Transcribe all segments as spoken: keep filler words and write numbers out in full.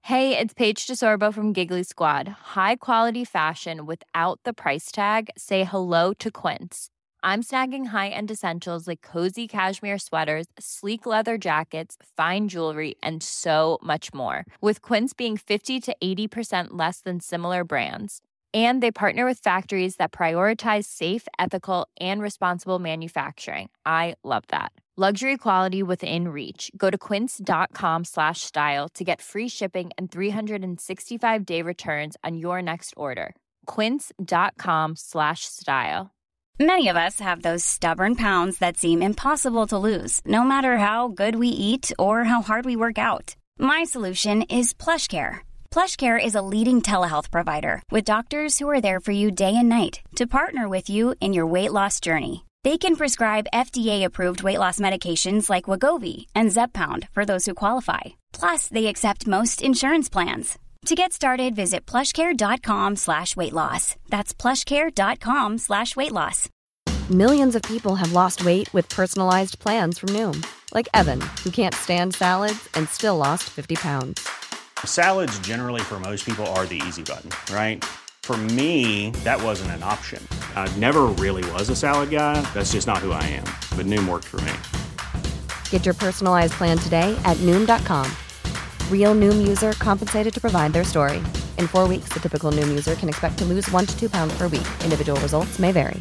Hey, it's Paige DeSorbo from Giggly Squad. High quality fashion without the price tag. Say hello to Quince. I'm snagging high-end essentials like cozy cashmere sweaters, sleek leather jackets, fine jewelry, and so much more. With Quince being fifty to eighty percent less than similar brands. And they partner with factories that prioritize safe, ethical, and responsible manufacturing. I love that. Luxury quality within reach. Go to quince.com slash style to get free shipping and three sixty-five day returns on your next order. Quince.com slash style. Many of us have those stubborn pounds that seem impossible to lose, no matter how good we eat or how hard we work out. My solution is PlushCare. PlushCare is a leading telehealth provider with doctors who are there for you day and night to partner with you in your weight loss journey. They can prescribe F D A-approved weight loss medications like Wegovy and Zepbound for those who qualify. Plus, they accept most insurance plans. To get started, visit plushcare.com slash weight loss. That's plushcare.com slash weight loss. Millions of people have lost weight with personalized plans from Noom. Like Evan, who can't stand salads and still lost fifty pounds. Salads generally for most people are the easy button, right? For me, that wasn't an option. I never really was a salad guy. That's just not who I am. But Noom worked for me. Get your personalized plan today at Noom dot com. Real Noom user compensated to provide their story. In four weeks, the typical Noom user can expect to lose one to two pounds per week. Individual results may vary.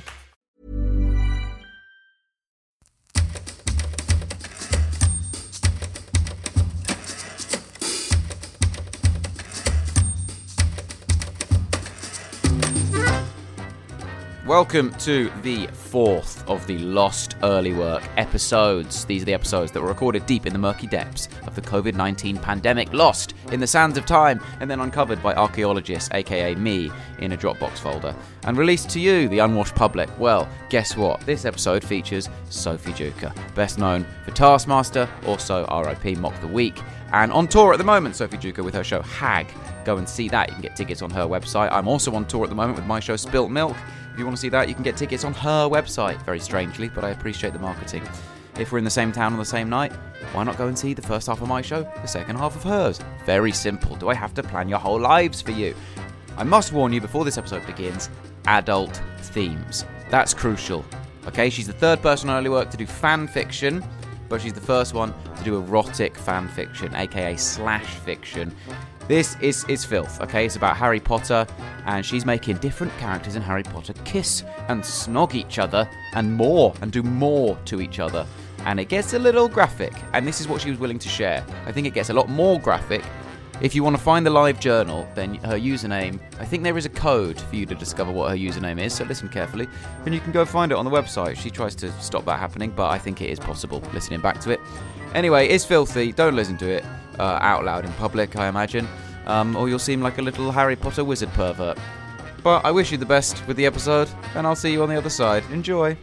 Welcome to the fourth of the Lost Early Work episodes. These are the episodes that were recorded deep in the murky depths of the covid nineteen pandemic, lost in the sands of time, and then uncovered by archaeologists, aka me, in a Dropbox folder, and released to you, the unwashed public. Well, guess what? This episode features Sophie Duker, best known for Taskmaster, also R I P Mock the Week, and on tour at the moment, Sophie Duker with her show Hag. Go and see that. You can get tickets on her website. I'm also on tour at the moment with my show Spilt Milk. If you want to see that, you can get tickets on her website, very strangely, but I appreciate the marketing. If we're in the same town on the same night, why not go and see the first half of my show, the second half of hers? Very simple. Do I have to plan your whole lives for you? I must warn you before this episode begins, adult themes. That's crucial. Okay, she's the third person on Early Work to do fan fiction, but she's the first one to do erotic fan fiction, aka slash fiction. This is, is filth, okay? It's about Harry Potter, and she's making different characters in Harry Potter kiss and snog each other and more, and do more to each other. And it gets a little graphic, and this is what she was willing to share. I think it gets a lot more graphic. If you want to find the live journal, then her username, I think there is a code for you to discover what her username is, so listen carefully, and you can go find it on the website. She tries to stop that happening, but I think it is possible, listening back to it. Anyway, it's filthy, don't listen to it uh, out loud in public, I imagine, um, or you'll seem like a little Harry Potter wizard pervert. But I wish you the best with the episode, and I'll see you on the other side. Enjoy!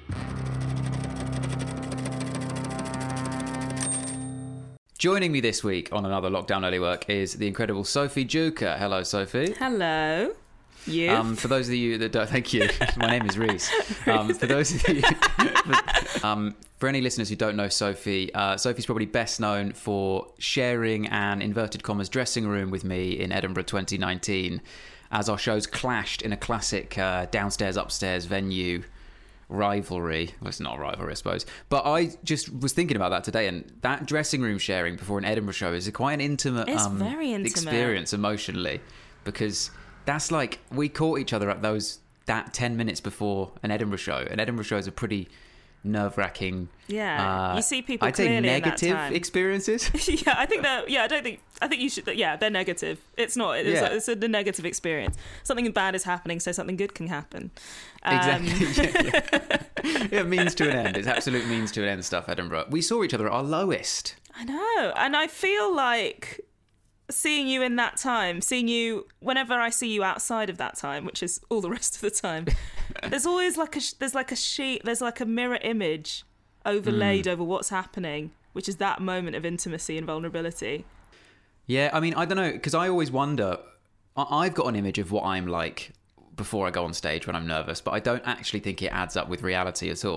Joining me this week on another Lockdown Early Work is the incredible Sophie Duker. Hello, Sophie. Hello. You. Um, for those of you that don't, thank you. My name is Reese. Um, for those of you, for, um, for any listeners who don't know Sophie, uh, Sophie's probably best known for sharing an inverted commas dressing room with me in Edinburgh twenty nineteen, as our shows clashed in a classic uh, downstairs upstairs venue rivalry. Well, it's not a rivalry, I suppose. But I just was thinking about that today, and that dressing room sharing before an Edinburgh show is a quite an intimate, it's um, very intimate experience emotionally, because that's like we caught each other at those that ten minutes before an Edinburgh show. An Edinburgh show is a pretty nerve-wracking. Yeah, uh, you see people I'd say clearly negative in that time. experiences. yeah, I think that. Yeah, I don't think. I think you should. Yeah, they're negative. It's not. It's, Yeah. a, it's a, a negative experience. Something bad is happening, so something good can happen. Um, Exactly. yeah, yeah. yeah, means to an end. It's absolute means to an end stuff, Edinburgh. We saw each other at our lowest. I know, and I feel like seeing you in that time, seeing you whenever I see you outside of that time, which is all the rest of the time, there's always like a there's like a sheet, there's like a mirror image overlaid mm. over what's happening, which is that moment of intimacy and vulnerability. Yeah, I mean, I don't know, because I always wonder, I've got an image of what I'm like before I go on stage when I'm nervous, but I don't actually think it adds up with reality at all.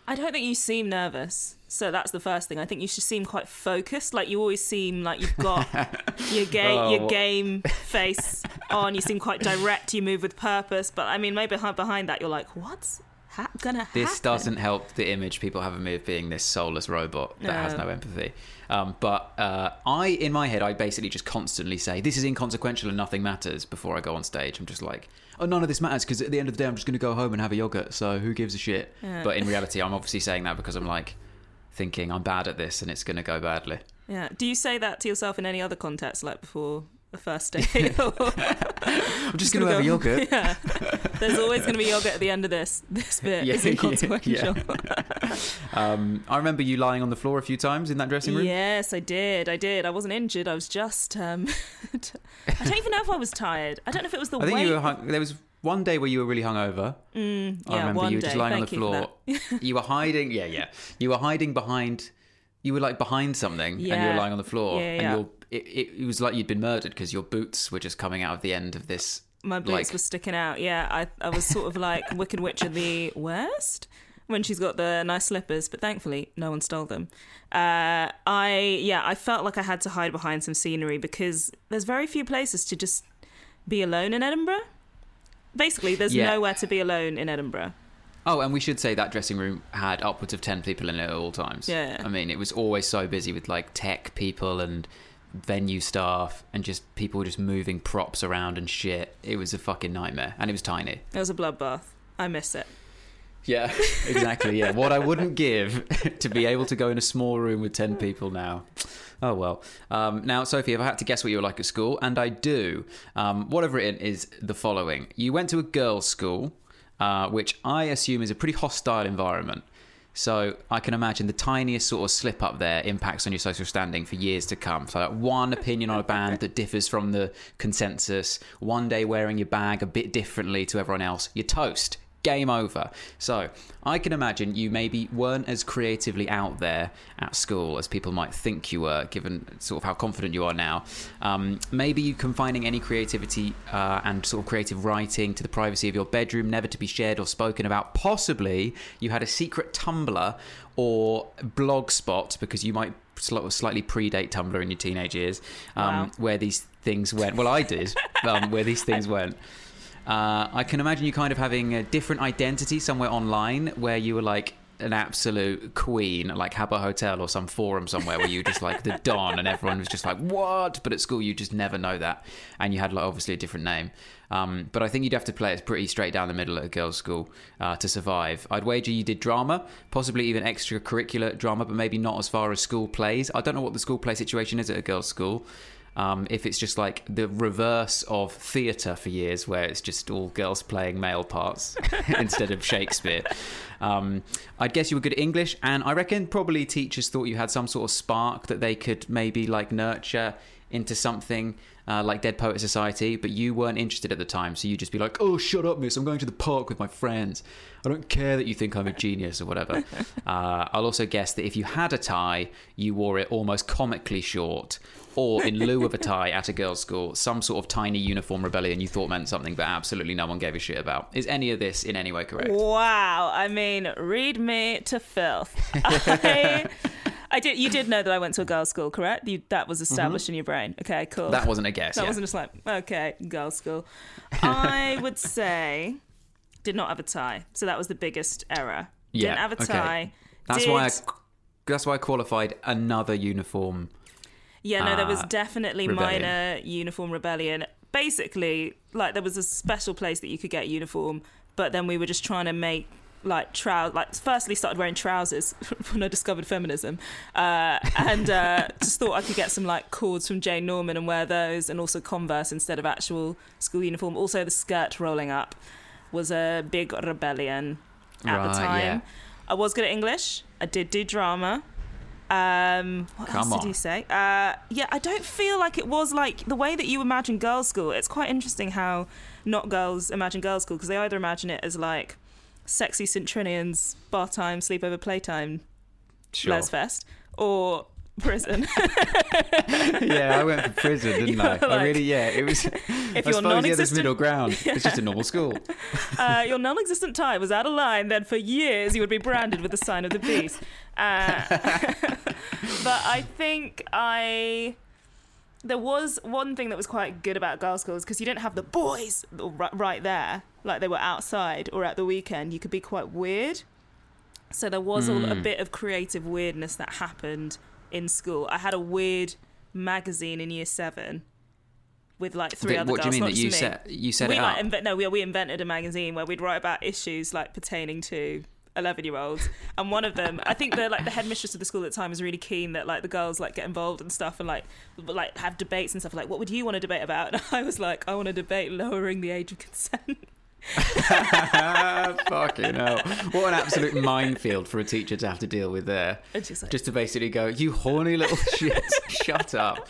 I don't think you seem nervous. So that's the first thing. I think you should seem quite focused. Like you always seem like you've got your game, Oh. your game face on. You seem quite direct. You move with purpose. But I mean, maybe behind that, you're like, what's ha- gonna happen? This doesn't help the image people have of me of being this soulless robot that No. has no empathy. Um, but uh, I, in my head, I basically just constantly say, this is inconsequential and nothing matters before I go on stage. I'm just like, oh, none of this matters because at the end of the day, I'm just going to go home and have a yogurt. So who gives a shit? Yeah. But in reality, I'm obviously saying that because I'm like thinking I'm bad at this and it's going to go badly. Yeah. Do you say that to yourself in any other context, like before the first day? I'm just going to have a yogurt. Yeah. There's always going to be yogurt at the end of this. This bit Yeah, is inconsequential. yeah. um, I remember you lying on the floor a few times in that dressing room. Yes, I did. I did. I wasn't injured. I was just. Um, I don't even know if I was tired. I don't know if it was the I think weight. you were hung- there was one day where you were really hungover. Mm, I yeah, remember one you were day. just lying Thank on the you for floor. that. You were hiding. Yeah, yeah. You were hiding behind. You were like behind something, and you Yeah. were lying on the floor, Yeah, and yeah. your it, it, it was like you'd been murdered because your boots were just coming out of the end of this. My boots like- were sticking out. Yeah, I I was sort of like Wicked Witch of the West when she's got the nice slippers, but thankfully no one stole them. Uh, I yeah, I felt like I had to hide behind some scenery because there's very few places to just be alone in Edinburgh. Basically, there's Yeah. nowhere to be alone in Edinburgh. Oh, and we should say that dressing room had upwards of ten people in it at all times. Yeah. I mean, it was always so busy with like tech people and venue staff and just people just moving props around and shit. It was a fucking nightmare, and it was tiny. It was a bloodbath. I miss it. Yeah, exactly. Yeah, what I wouldn't give to be able to go in a small room with ten people now. Oh well. Um, now, Sophie, if I had to guess what you were like at school, and I do, um, what I've written is the following: you went to a girls' school, uh, which I assume is a pretty hostile environment. So I can imagine the tiniest sort of slip up there impacts on your social standing for years to come. So like one opinion on a band that differs from the consensus, one day wearing your bag a bit differently to everyone else, you're toast. Game over. So I can imagine you maybe weren't as creatively out there at school as people might think you were, given sort of how confident you are now. Um, maybe you confining any creativity uh, and sort of creative writing to the privacy of your bedroom, never to be shared or spoken about. Possibly you had a secret Tumblr or blogspot, because you might sl- slightly predate Tumblr in your teenage years, um, Wow. where these things went. Well, I did, um, where these things went. Uh, I can imagine you kind of having a different identity somewhere online where you were like an absolute queen, like Habbo Hotel or some forum somewhere where you were just like the Don and everyone was just like, what? But at school you just never know that. And you had like obviously a different name. Um, but I think you'd have to play it pretty straight down the middle at a girls' school uh, to survive. I'd wager you did drama, possibly even extracurricular drama, but maybe not as far as school plays. I don't know what the school play situation is at a girls' school. Um, if it's just like the reverse of theatre for years, where it's just all girls playing male parts instead of Shakespeare. Um, I'd guess you were good at English, and I reckon probably teachers thought you had some sort of spark that they could maybe like nurture into something uh, like Dead Poet Society, but you weren't interested at the time, so you'd just be like, oh, shut up, miss, I'm going to the park with my friends. I don't care that you think I'm a genius or whatever. uh, I'll also guess that if you had a tie, you wore it almost comically short, or in lieu of a tie at a girls' school, some sort of tiny uniform rebellion you thought meant something but absolutely no one gave a shit about. Is any of this in any way correct? Wow. I mean, read me to filth. I, I did. You did know that I went to a girls' school, correct? You, that was established in your brain. Okay, cool. That wasn't a guess. That yeah. wasn't just like, okay, girls' school. I would say did not have a tie. So that was the biggest error. Yeah, Didn't have a okay. tie. That's Did- why I, that's why I qualified another uniform. Yeah, no, there was uh, definitely rebellion. minor uniform rebellion. Basically, like there was a special place that you could get uniform, but then we were just trying to make like trousers. Like, firstly, started wearing trousers when I discovered feminism, uh, and uh, just thought I could get some like cords from Jane Norman and wear those, and also Converse instead of actual school uniform. Also, the skirt rolling up was a big rebellion at Right, the time. yeah. I was good at English. I did do drama. Um, what Come else on. did you say? Uh, yeah, I don't feel like it was like the way that you imagine girls' school. It's quite interesting how not girls imagine girls' school, because they either imagine it as like sexy St. Trinian's bar time, sleepover playtime, Sure. Les Fest, or prison. Yeah, I went for prison, didn't You I? were I like- really, yeah, it was. If I you're suppose, yeah, there's non-existent- middle ground. It's just a normal school. uh, your non-existent tie was out of line, then for years you would be branded with the sign of the beast. Uh, but I think I... There was one thing that was quite good about girls' schools, because you didn't have the boys right, right there, like they were outside, or at the weekend. You could be quite weird. So there was mm. a, a bit of creative weirdness that happened in school. I had a weird magazine in year seven with like three But other what girls. do you mean not that you just me. set you set we it like up? inve- no, we we invented a magazine where we'd write about issues like pertaining to eleven-year-olds, and one of them, I think the like the headmistress of the school at the time was really keen that like the girls like get involved and stuff and like like have debates and stuff. Like, what would you want to debate about? And I was like, I want to debate lowering the age of consent. Fucking hell. What an absolute minefield for a teacher to have to deal with there. And she's like, Just to basically go, you horny little shit, shut up.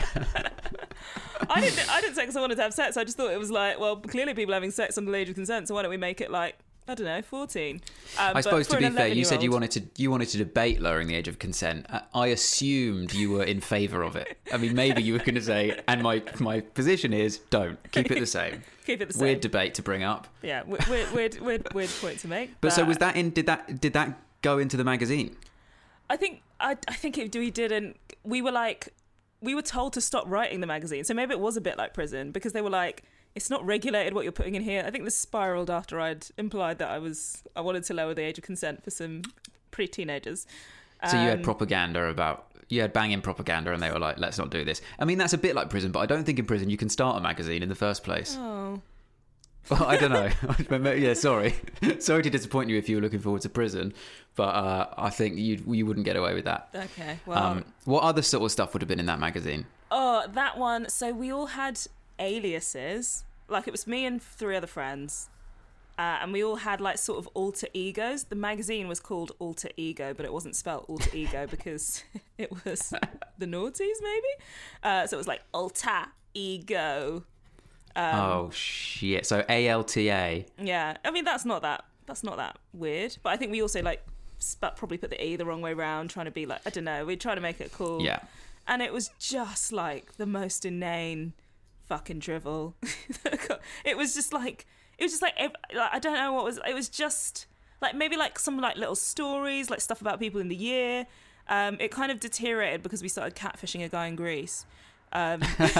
I didn't I didn't say because I wanted to have sex. I just thought it was like, well, clearly people are having sex under the age of consent, so why don't we make it like, I don't know, fourteen. Um, I suppose, to be fair, you said you eleven-year-old wanted to you wanted to debate lowering the age of consent. I- I assumed you were in favour of it. I mean, maybe you were going to say, and my my position is, don't. Keep it the same. Keep it the same. Weird debate to bring up. Yeah, weird, weird, weird, weird, weird point to make. But so was that in? Did that did that go into the magazine? I think I I think it, we didn't. We were like, we were told to stop writing the magazine, so maybe it was a bit like prison, because they were like, it's not regulated what you're putting in here. I think this spiraled after I'd implied that I was I wanted to lower the age of consent for some pre-teenagers. So you had Um, propaganda about. You had banging propaganda, and they were like, "Let's not do this." I mean, that's a bit like prison, but I don't think in prison you can start a magazine in the first place. Oh. Well, I don't know. Yeah, sorry, sorry to disappoint you if you were looking forward to prison, but uh, I think you you wouldn't get away with that. Okay. Well. Um, what other sort of stuff would have been in that magazine? Oh, that one. So we all had aliases. Like, it was me and three other friends. Uh, and we all had like sort of alter egos. The magazine was called Alter Ego, but it wasn't spelled alter ego because it was the noughties, maybe. Uh, so it was like Alter Ego. Um, oh shit! So A L T A. Yeah, I mean that's not that that's not that weird. But I think we also like sp- probably put the E the wrong way round, trying to be like, I don't know. We try to make it cool. Yeah. And it was just like the most inane fucking drivel. It was just like. It was just like, I don't know what was, it was just like maybe like some like little stories, like stuff about people in the year. Um, it kind of deteriorated because we started catfishing a guy in Greece. Um,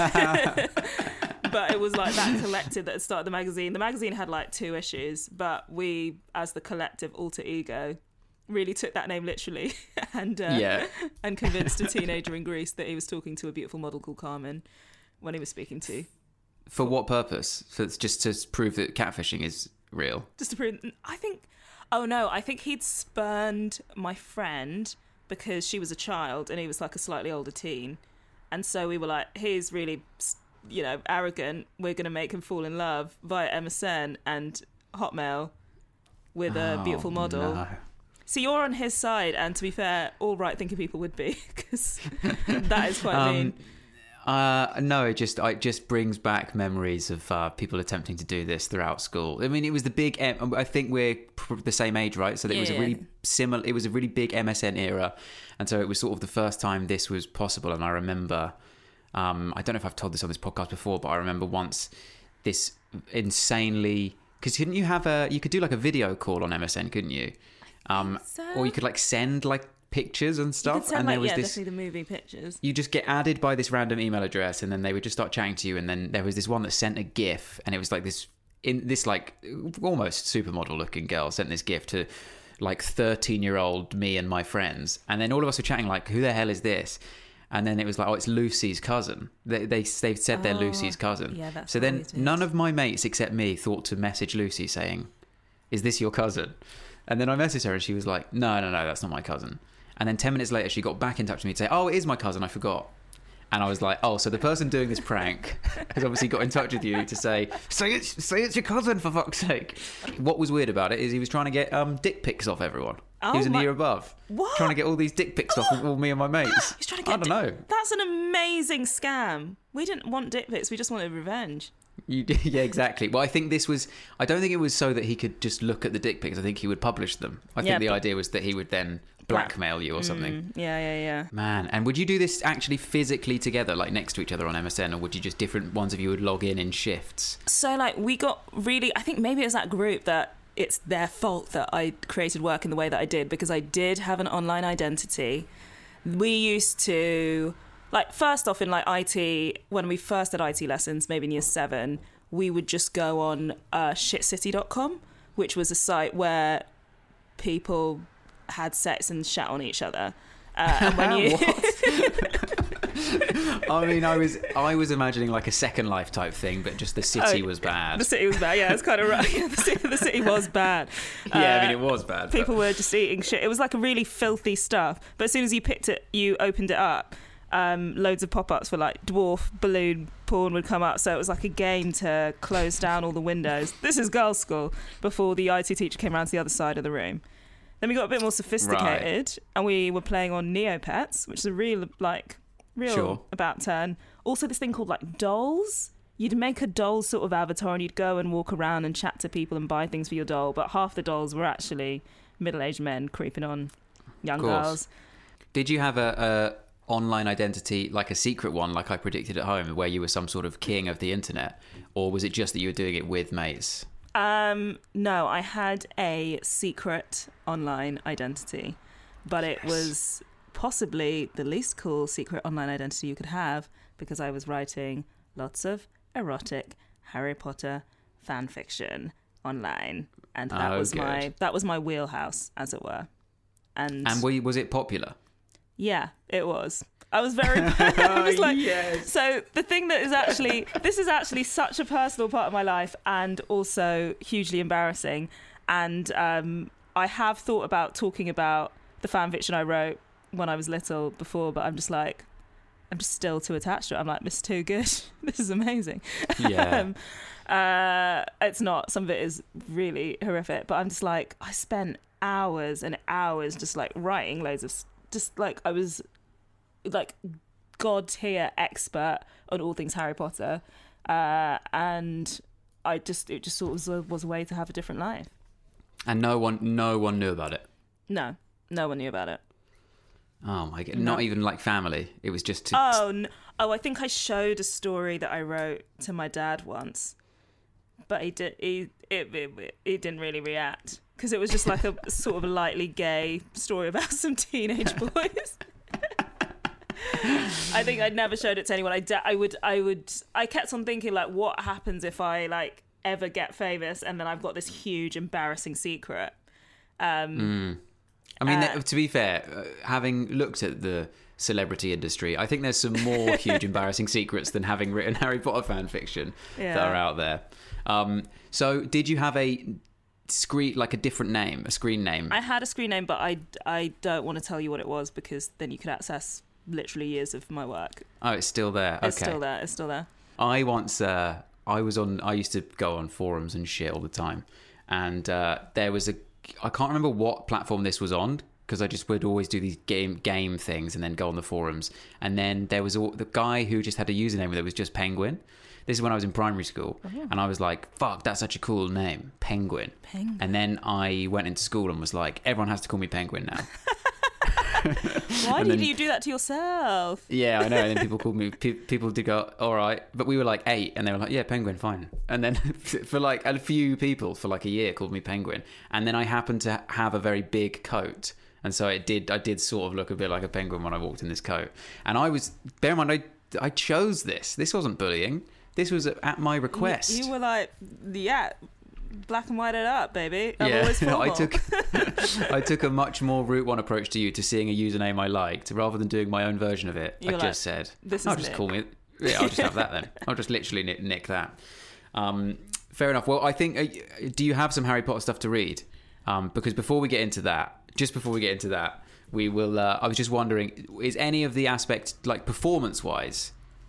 but it was like that collective that had started the magazine. The magazine had like two issues, but we, as the collective Alter Ego, really took that name literally and, uh, Yeah. and convinced a teenager in Greece that he was talking to a beautiful model called Carmen when he was speaking to. For what purpose? So it's just to prove that catfishing is real. Just to prove, I think, oh no, I think he'd spurned my friend because she was a child and he was like a slightly older teen. And so we were like, he's really, you know, arrogant. We're going to make him fall in love via M S N and Hotmail with a Oh, beautiful model. no. So you're on his side, and to be fair, all right-thinking people would be, because that is quite Um, mean. Uh, no, it just it just brings back memories of uh, people attempting to do this throughout school. I mean, it was the big. M- I think we're pr- the same age, right? So that it was a Yeah. really similar. It was a really big M S N era, and so it was sort of the first time this was possible. And I remember, um, I don't know if I've told this on this podcast before, but I remember once this insanely. Because couldn't you have a? You could do like a video call on M S N, couldn't you? Um, so. Or you could like send like pictures and You stuff. could send, and like, there was yeah, this. definitely the movie pictures. You just get added by this random email address, and then they would just start chatting to you. And then there was this one that sent a GIF, and it was like this in this like almost supermodel looking girl sent this GIF to like thirteen year old me and my friends, and then all of us were chatting like, who the hell is this? And then it was like, oh, it's Lucy's cousin. They they they've said they're Oh, Lucy's cousin. yeah, that's so then always it. none of my mates except me thought to message Lucy saying, "Is this your cousin?" And then I messaged her, and she was like, "No, no, no, that's not my cousin." And then ten minutes later, she got back in touch with me to say, "Oh, it is my cousin. I forgot." And I was like, "Oh, so the person doing this prank has obviously got in touch with you to say, say it's say it's your cousin for fuck's sake." What was weird about it is he was trying to get um, dick pics off everyone. he was in my- the year above. What? Trying to get all these dick pics off of all me and my mates. He's trying to get I don't di- know. That's an amazing scam. We didn't want dick pics. We just wanted revenge. You, yeah, exactly. Well, I think this was... I don't think it was so that he could just look at the dick pics. I think he would publish them. I think Yeah, the but- idea was that he would then blackmail you or something. Mm, yeah, yeah, yeah. Man, and would you do this actually physically together, like next to each other on M S N, or would you just different ones of you would log in in shifts? So, like, we got really... I think maybe it was that group that it's their fault that I created work in the way that I did, because I did have an online identity. We used to... Like, first off, in, like, I T, when we first had I T lessons, maybe in year seven, we would just go on uh, shit city dot com, which was a site where people had sex and shat on each other. Uh, and when you... I mean, I was I was imagining like a Second Life type thing, but just the city Oh, was bad. The city was bad, yeah, it's kind of right. Yeah, the, city, the city was bad. yeah, I mean, Uh, it was bad. but- People were just eating shit. It was like a really filthy stuff. But as soon as you picked it, you opened it up, um, loads of pop-ups for like dwarf balloon porn would come up. So it was like a game to close down all the windows. This is girls' school before the I T teacher came around to the other side of the room. Then we got a bit more sophisticated, and we were playing on Neopets, which is a real like real Sure. about turn. Also, this thing called like dolls. You'd make a doll sort of avatar, and you'd go and walk around and chat to people and buy things for your doll. But half the dolls were actually middle-aged men creeping on young Of course. girls. Did you have a, a online identity, like a secret one, like I predicted at home, where you were some sort of king of the internet, or was it just that you were doing it with mates? Um, no, I had a secret online identity, but it Yes. was possibly the least cool secret online identity you could have, because I was writing lots of erotic Harry Potter fan fiction online, and that Oh, was good. my that was my wheelhouse, as it were. And, And were you, was it popular? yeah, it was. I was very. I was like, yes. so the thing that is actually, this is actually such a personal part of my life, and also hugely embarrassing. And um, I have thought about talking about the fan fiction I wrote when I was little before, but I'm just like, I'm just still too attached to it. I'm like, this is too good. This is amazing. Yeah. um, uh, it's not. Some of it is really horrific, but I'm just like, I spent hours and hours just like writing loads of, just like I was like god tier expert on all things Harry Potter, uh, and I just it just sort of was a, was a way to have a different life. And no one, no one knew about it. No, no one knew about it. Oh my god! No. Not even like family. It was just. To, Oh, no. oh, I think I showed a story that I wrote to my dad once, but he did he it it, it didn't really react, because it was just like a sort of a lightly gay story about some teenage boys. I think I'd never showed it to anyone. I, de- I would, I would, I kept on thinking, like, what happens if I like ever get famous and then I've got this huge embarrassing secret. Um, I mean, uh, to be fair, uh, having looked at the celebrity industry, I think there's some more huge embarrassing secrets than having written Harry Potter fan fiction Yeah. that are out there. Um, so, did you have a screen, like a different name, a screen name? I had a screen name, but I, I don't want to tell you what it was, because then you could access literally years of my work. Oh, it's still there. It's okay. still there. It's still there. I once, uh, I was on, I used to go on forums and shit all the time. And uh, there was a, I can't remember what platform this was on, because I just would always do these game game things and then go on the forums. And then there was all, the guy who just had a username that was just Penguin. This is when I was in primary school. Oh, yeah. And I was like, fuck, that's such a cool name, Penguin. Penguin. And then I went into school and was like, everyone has to call me Penguin now. Why And did then- you do that to yourself? Yeah, I know. And then people called me. Pe- people did go, all right, but we were like eight, and they were like, yeah, Penguin, fine. And then for like a few people for like a year called me Penguin, and then I happened to have a very big coat, and so it did. I did sort of look a bit like a penguin when I walked in this coat. And I was, bear in mind, I I chose this. This wasn't bullying. This was at my request. You, you were like, yeah, black and white it up, baby. I'm always I formal. took I took a much more route one approach to you, to seeing a username I liked, rather than doing my own version of it. You're I like, just said, "This I'll is just Nick." call me. Yeah, I'll just have that then. I'll just literally nick, nick that. Um, fair enough. Well, I think. Uh, do you have some Harry Potter stuff to read? Um, because before we get into that, just before we get into that, we will. Uh, I was just wondering, is any of the aspect, like performance-wise,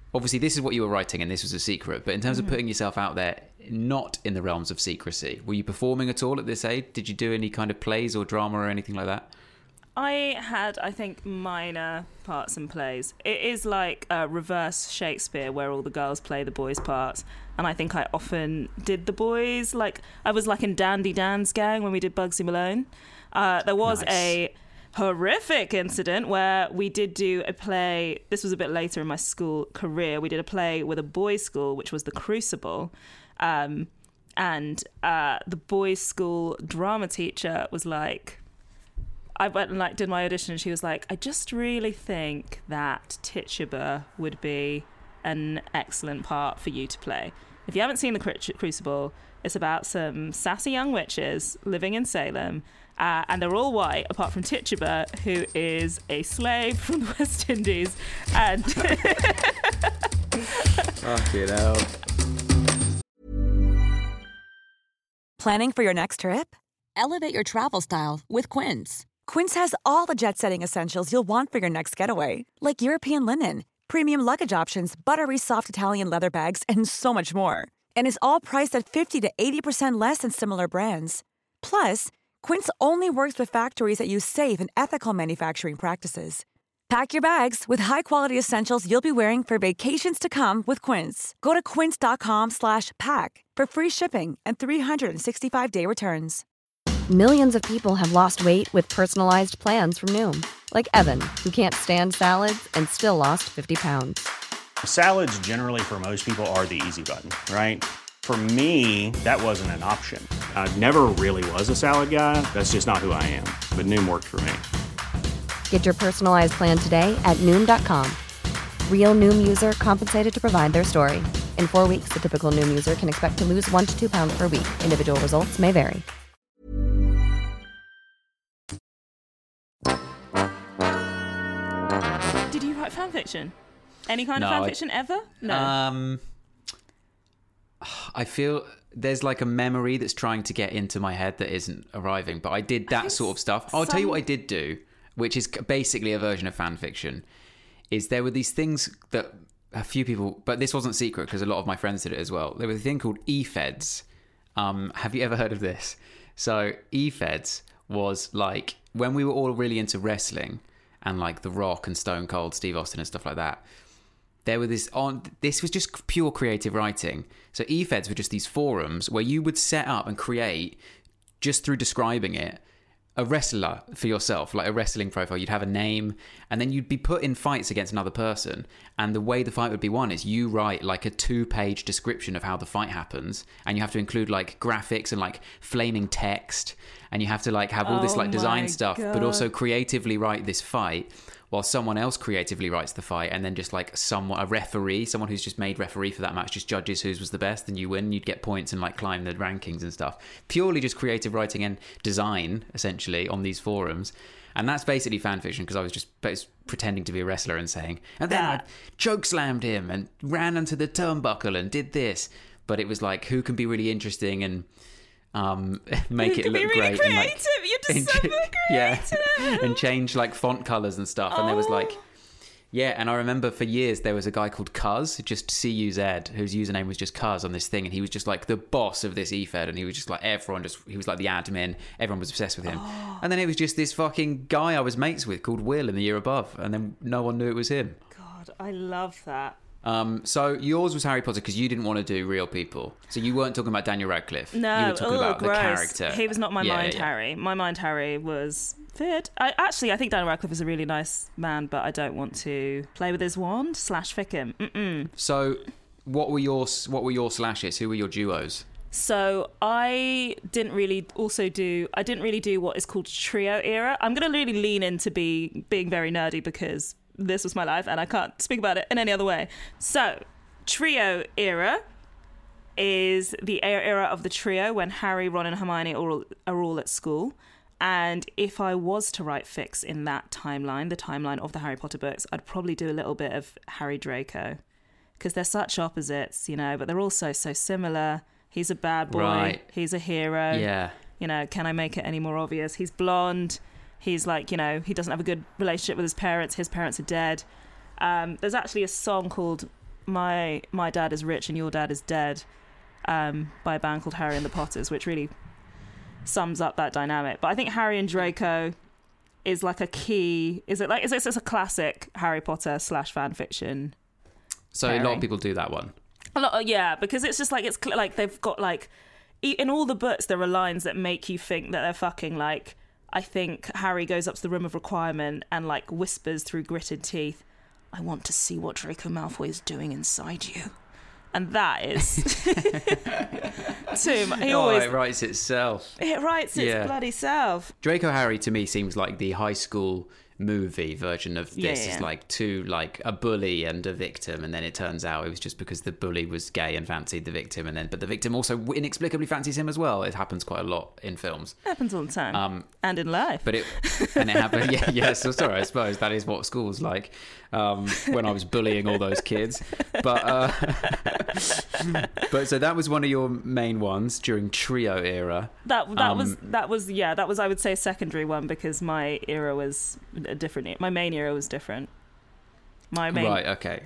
obviously this is what you were writing and this was a secret, but in terms mm-hmm. of putting yourself out there, not in the realms of secrecy, were you performing at all at this age? Did you do any kind of plays or drama or anything like that? I had, I think, minor parts in plays. It is like a reverse Shakespeare where all the girls play the boys' parts. And I think I often did the boys. Like, I was like in Dandy Dan's gang when we did Bugsy Malone. Uh, there was nice. a horrific incident where we did do a play. This was a bit later in my school career. We did a play with a boys' school, which was The Crucible. Um, and uh, the boys' school drama teacher was like, I went and like did my audition and she was like, I just really think that Tituba would be an excellent part for you to play. If you haven't seen The Cru- Crucible, it's about some sassy young witches living in Salem, uh, and they're all white apart from Tituba, who is a slave from the West Indies. And fucking hell. Planning for your next trip? Elevate your travel style with Quince. Quince has all the jet-setting essentials you'll want for your next getaway, like European linen, premium luggage options, buttery soft Italian leather bags, and so much more. And is all priced at fifty to eighty percent less than similar brands. Plus, Quince only works with factories that use safe and ethical manufacturing practices. Pack your bags with high-quality essentials you'll be wearing for vacations to come with Quince. Go to quince.com slash pack for free shipping and three sixty-five day returns. Millions of people have lost weight with personalized plans from Noom. Like Evan, who can't stand salads and still lost fifty pounds. Salads generally for most people are the easy button, right? For me, that wasn't an option. I never really was a salad guy. That's just not who I am. But Noom worked for me. Get your personalized plan today at Noom dot com. Real Noom user compensated to provide their story. In four weeks, the typical Noom user can expect to lose one to two pounds per week. Individual results may vary. Did you write fan fiction? Any kind no, of fan fiction ever? No. Um, I feel there's like a memory that's trying to get into my head that isn't arriving, but I did that sort of stuff. I'll some... tell you what I did do, which is basically a version of fan fiction, is there were these things that a few people, but this wasn't secret because a lot of my friends did it as well. There was a thing called E-Feds. Um, have you ever heard of this? So E-Feds was like when we were all really into wrestling and like The Rock and Stone Cold Steve Austin and stuff like that. There were this on. This was just pure creative writing. So E-Feds were just these forums where you would set up and create, just through describing it, a wrestler for yourself, like a wrestling profile. You'd have a name, and then you'd be put in fights against another person. And the way the fight would be won is you write like a two-page description of how the fight happens, and you have to include like graphics and like flaming text, and you have to like have all this like design stuff, God. but also creatively write this fight, while someone else creatively writes the fight, and then just like someone, a referee, someone who's just made referee for that match, just judges whose was the best, and you win. You'd get points and like climb the rankings and stuff. Purely just creative writing and design, essentially, on these forums. And that's basically fan fiction, because I was just pretending to be a wrestler and saying, and then I choke slammed him and ran onto the turnbuckle and did this. But it was like, who can be really interesting and um make you it look be really great creative. And, like, You're just so creative. Yeah, and change like font colors and stuff. And oh. there was like, yeah, and I remember for years there was a guy called Cuz, just C U Z, whose username was just Cuz on this thing, and he was just like the boss of this E-Fed, and he was just like everyone just he was like the admin, everyone was obsessed with him. Oh. And then it was just this fucking guy I was mates with called Will in the year above, and then no one knew it was him. God, I love that. Um, so yours was Harry Potter because you didn't want to do real people. So you weren't talking about Daniel Radcliffe. No, you were talking Ooh, about gross. the character. He was not my yeah, mind yeah, yeah. Harry. My mind Harry was fit. I actually I think Daniel Radcliffe is a really nice man, but I don't want to play with his wand slash fick him. Mm-mm. So what were your what were your slashes? Who were your duos? So I didn't really also do I didn't really do what is called trio era. I'm going to really lean into be being very nerdy because this was my life and I can't speak about it in any other way. So trio era is the era of the trio when Harry, Ron and Hermione are all, are all at school. And if I was to write fics in that timeline, the timeline of the Harry Potter books, I'd probably do a little bit of Harry Draco. Because they're such opposites, you know, but they're also so similar. He's a bad boy. Right. He's a hero. Yeah. You know, can I make it any more obvious? He's blonde. He's like, you know, he doesn't have a good relationship with his parents. His parents are dead. Um, there's actually a song called My My Dad is Rich and Your Dad is Dead um, by a band called Harry and the Potters, which really sums up that dynamic. But I think Harry and Draco is like a key. Is it like is this a classic Harry Potter slash fan fiction? So pairing. a lot of people do that one. A lot, yeah, because it's just like it's cl- like they've got like in all the books there are lines that make you think that they're fucking. Like I think Harry goes up to the room of requirement and like whispers through gritted teeth, "I want to see what Draco Malfoy is doing inside you." And that is too much. He oh, always it writes itself. It writes its Yeah. bloody self. Draco Harry to me seems like the high school movie version of this. Yeah, yeah, It's yeah. like two, like a bully and a victim, and then it turns out it was just because the bully was gay and fancied the victim, and then but the victim also inexplicably fancies him as well. It happens quite a lot in films. Happens all the time. Um, and in life. But it and it happened. Yeah, yeah. So sorry, I suppose that is what school was like um, when I was bullying all those kids. But uh, but so that was one of your main ones during trio era. That that Um, was that was yeah that was I would say a secondary one because my era was a different. My main era was different. My main Right. Okay.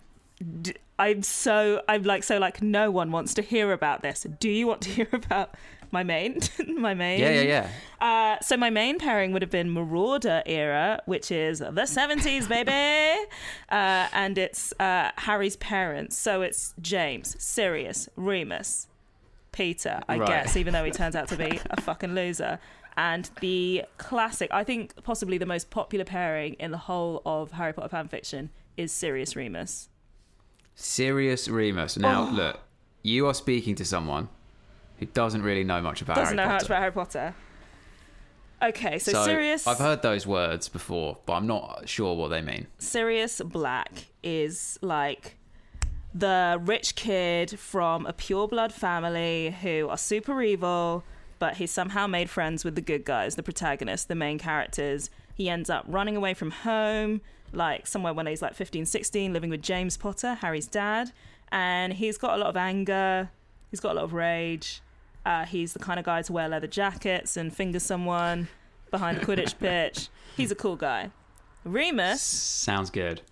d- I'm so I'm like so like no one wants to hear about this. Do you want to hear about my main my main? Yeah, yeah, yeah. Uh, so my main pairing would have been Marauder era, which is the seventies, baby, uh, and it's uh, Harry's parents. So it's James, Sirius, Remus, Peter, I Right. guess, even though he turns out to be a fucking loser. And the classic, I think possibly the most popular pairing in the whole of Harry Potter fan fiction is Sirius Remus. Sirius Remus. Now, Oh. look, you are speaking to someone who doesn't really know much about Doesn't Harry know Potter. much about Harry Potter. Okay, so, So Sirius... I've heard those words before, but I'm not sure what they mean. Sirius Black is like the rich kid from a pure-blood family who are super evil, but he somehow made friends with the good guys, the protagonists, the main characters. He ends up running away from home, like somewhere when he's like fifteen, sixteen, living with James Potter, Harry's dad. And he's got a lot of anger. He's got a lot of rage. Uh, he's the kind of guy to wear leather jackets and finger someone behind a Quidditch pitch. He's a cool guy. Remus... Sounds good.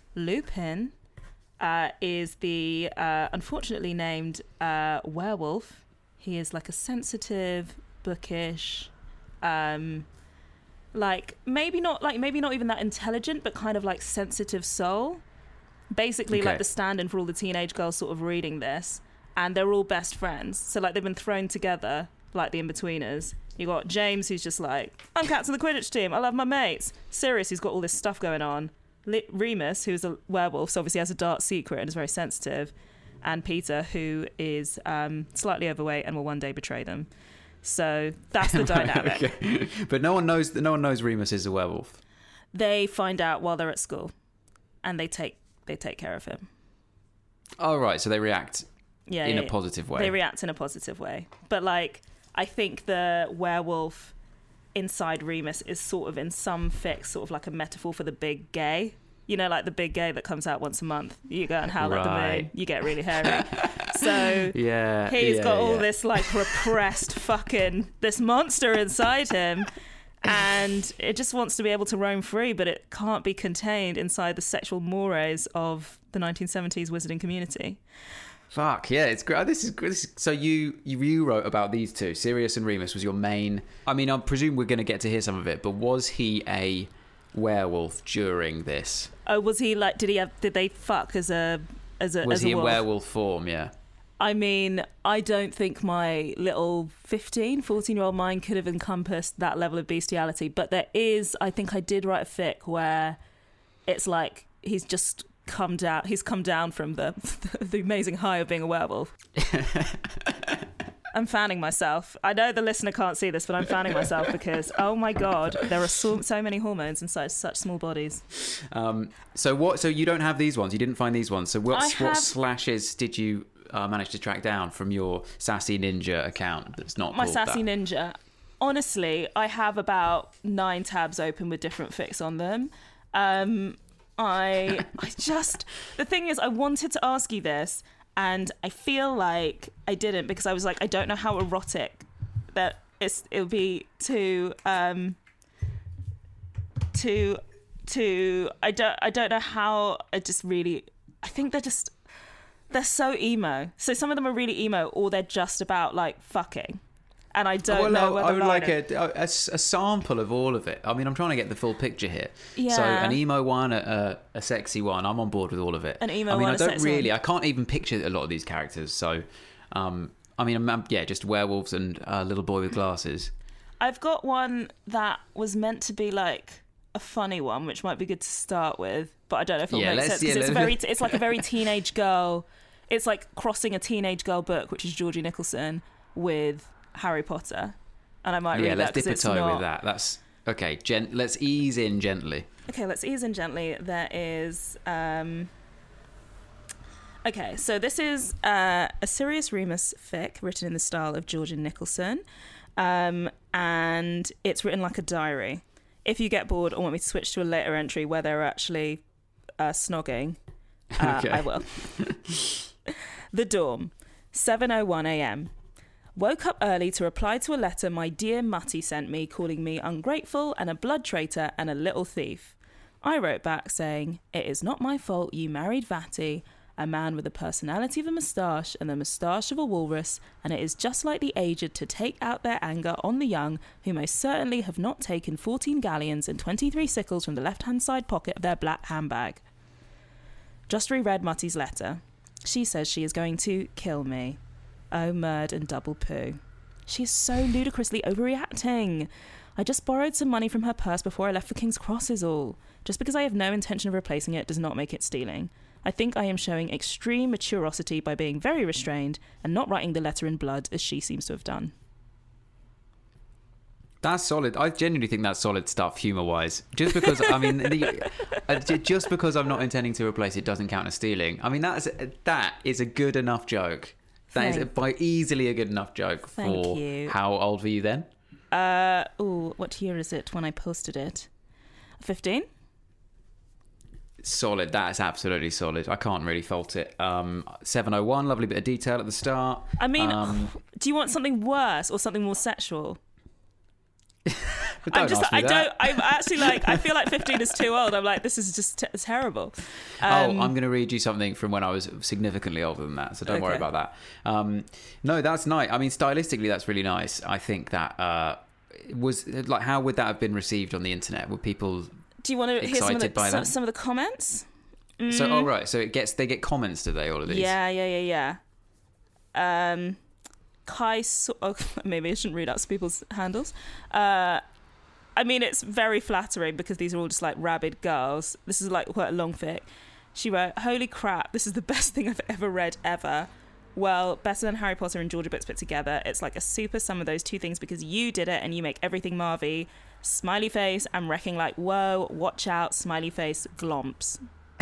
Lupin uh, is the uh, unfortunately named uh, werewolf. He is like a sensitive, bookish, um, like maybe not like maybe not even that intelligent, but kind of like sensitive soul. Basically, Okay. like the stand-in for all the teenage girls sort of reading this, and they're all best friends. So like they've been thrown together, like the in-betweeners. You got James, who's just like, I'm captain of the Quidditch team. I love my mates. Sirius, who's got all this stuff going on. Li- Remus, who's a werewolf, so obviously has a dark secret and is very sensitive, and Peter, who is um, slightly overweight and will one day betray them. So that's the dynamic. Okay. But no one knows. No one knows Remus is a werewolf. They find out while they're at school, and they take they take care of him. Oh right, so they react Yeah, in yeah, a yeah. positive way. They react in a positive way, but like I think the werewolf inside Remus is sort of in some fix, sort of like a metaphor for the big gay. You know, like the big gay that comes out once a month. You go and howl at the moon, Right. you get really hairy. So yeah, he's yeah, got all yeah. this like repressed fucking this monster inside him, and it just wants to be able to roam free, but it can't be contained inside the sexual mores of the nineteen seventies wizarding community. Fuck yeah, it's great. This is this is, so you, you you wrote about these two. Sirius and Remus was your main. I mean, I presume we're going to get to hear some of it, but was he a werewolf during this? Oh, was he like? Did he have? Did they fuck as a as a? Was as he a in wolf? werewolf form? Yeah. I mean, I don't think my little fifteen, fourteen year old mind could have encompassed that level of bestiality. But there is, I think I did write a fic where it's like he's just come down, he's come down from the the amazing high of being a werewolf. I'm fanning myself. I know the listener can't see this, but I'm fanning myself because, oh my God, there are so, so many hormones inside such small bodies. Um, so what? So you don't have these ones. You didn't find these ones. So what? I What have- slashes did you uh, manage to track down from your Sassy Ninja account? That's not My called Sassy that? Ninja. Honestly, I have about nine tabs open with different fics on them. Um, I, I just the thing is, I wanted to ask you this, and I feel like I didn't because I was like, I don't know how erotic that it's. It would be to um, to to. I don't. I don't know how. I just really. I think they're just. they're so emo. So some of them are really emo, or they're just about like fucking. And I don't well, know no, whether I would like a, a, a, a sample of all of it. I mean, I'm trying to get the full picture here. Yeah. So an emo one, a, a, a sexy one. I'm on board with all of it. An emo I mean, one, I a don't sexy really. one. I can't even picture a lot of these characters. So, um, I mean, I'm, yeah, just werewolves and a little boy with glasses. I've got one that was meant to be like a funny one, which might be good to start with, but I don't know if it'll Yeah, make let's- sense because yeah, it's let's- very. It's like a very teenage girl. It's like crossing a teenage girl book, which is Georgie Nicholson, with Harry Potter. And I might Yeah, read let's that because dip a it's toe not... with that. That's okay. Gent- let's ease in gently. Okay, let's ease in gently. There is... Um... Okay, so this is uh, a Sirius Remus fic written in the style of Georgie Nicholson. Um, and it's written like a diary. If you get bored or want me to switch to a later entry where they're actually uh, snogging, uh, Okay. I will. The Dorm, seven oh one a.m. Woke up early to reply to a letter my dear Mutty sent me, calling me ungrateful and a blood traitor and a little thief. I wrote back saying, "It is not my fault you married Vatty, a man with the personality of a moustache and the moustache of a walrus, and it is just like the aged to take out their anger on the young, who most certainly have not taken fourteen galleons and twenty-three sickles from the left-hand side pocket of their black handbag." Just reread Mutty's letter. She says she is going to kill me. Oh, murd and double poo. She is so ludicrously overreacting. I just borrowed some money from her purse before I left for King's Cross is all. Just because I have no intention of replacing it does not make it stealing. I think I am showing extreme maturity by being very restrained and not writing the letter in blood as she seems to have done. That's solid. I genuinely think that's solid stuff, humour-wise. Just because, I mean, the, uh, j- just because I'm not intending to replace it doesn't count as stealing. I mean, that's that is a good enough joke. That is Thank- by easily a good enough joke Thank for you. how old were you then? Uh, ooh, what year is it when I posted it? fifteen? Solid. That is absolutely solid. I can't really fault it. Um, seven oh one, lovely bit of detail at the start. I mean, Um, do you want something worse or something more sexual? But I'm don't just, ask me I that. don't, I'm actually like, I feel like fifteen is too old. I'm like, this is just t- terrible. Oh, Um, I'm going to read you something from when I was significantly older than that, so don't worry Okay. about that. Um, no, that's nice. I mean, stylistically, that's really nice. I think that uh, was like, how would that have been received on the internet? Would people? Do you want to hear some of, the, excited by some, that? some of the comments? So, oh right, so it gets they get comments, do they? All of these? Yeah, yeah, yeah, yeah. Um, Kai, so- oh, maybe I shouldn't read out some people's handles. Uh, I mean, it's very flattering because these are all just like rabid girls. This is like quite a long fic. She wrote, "Holy crap, this is the best thing I've ever read ever. Well, better than Harry Potter and Georgia books put together. It's like a super sum of those two things because you did it and you make everything Marvy. Smiley face, I'm wrecking like, whoa, watch out, smiley face, glomps."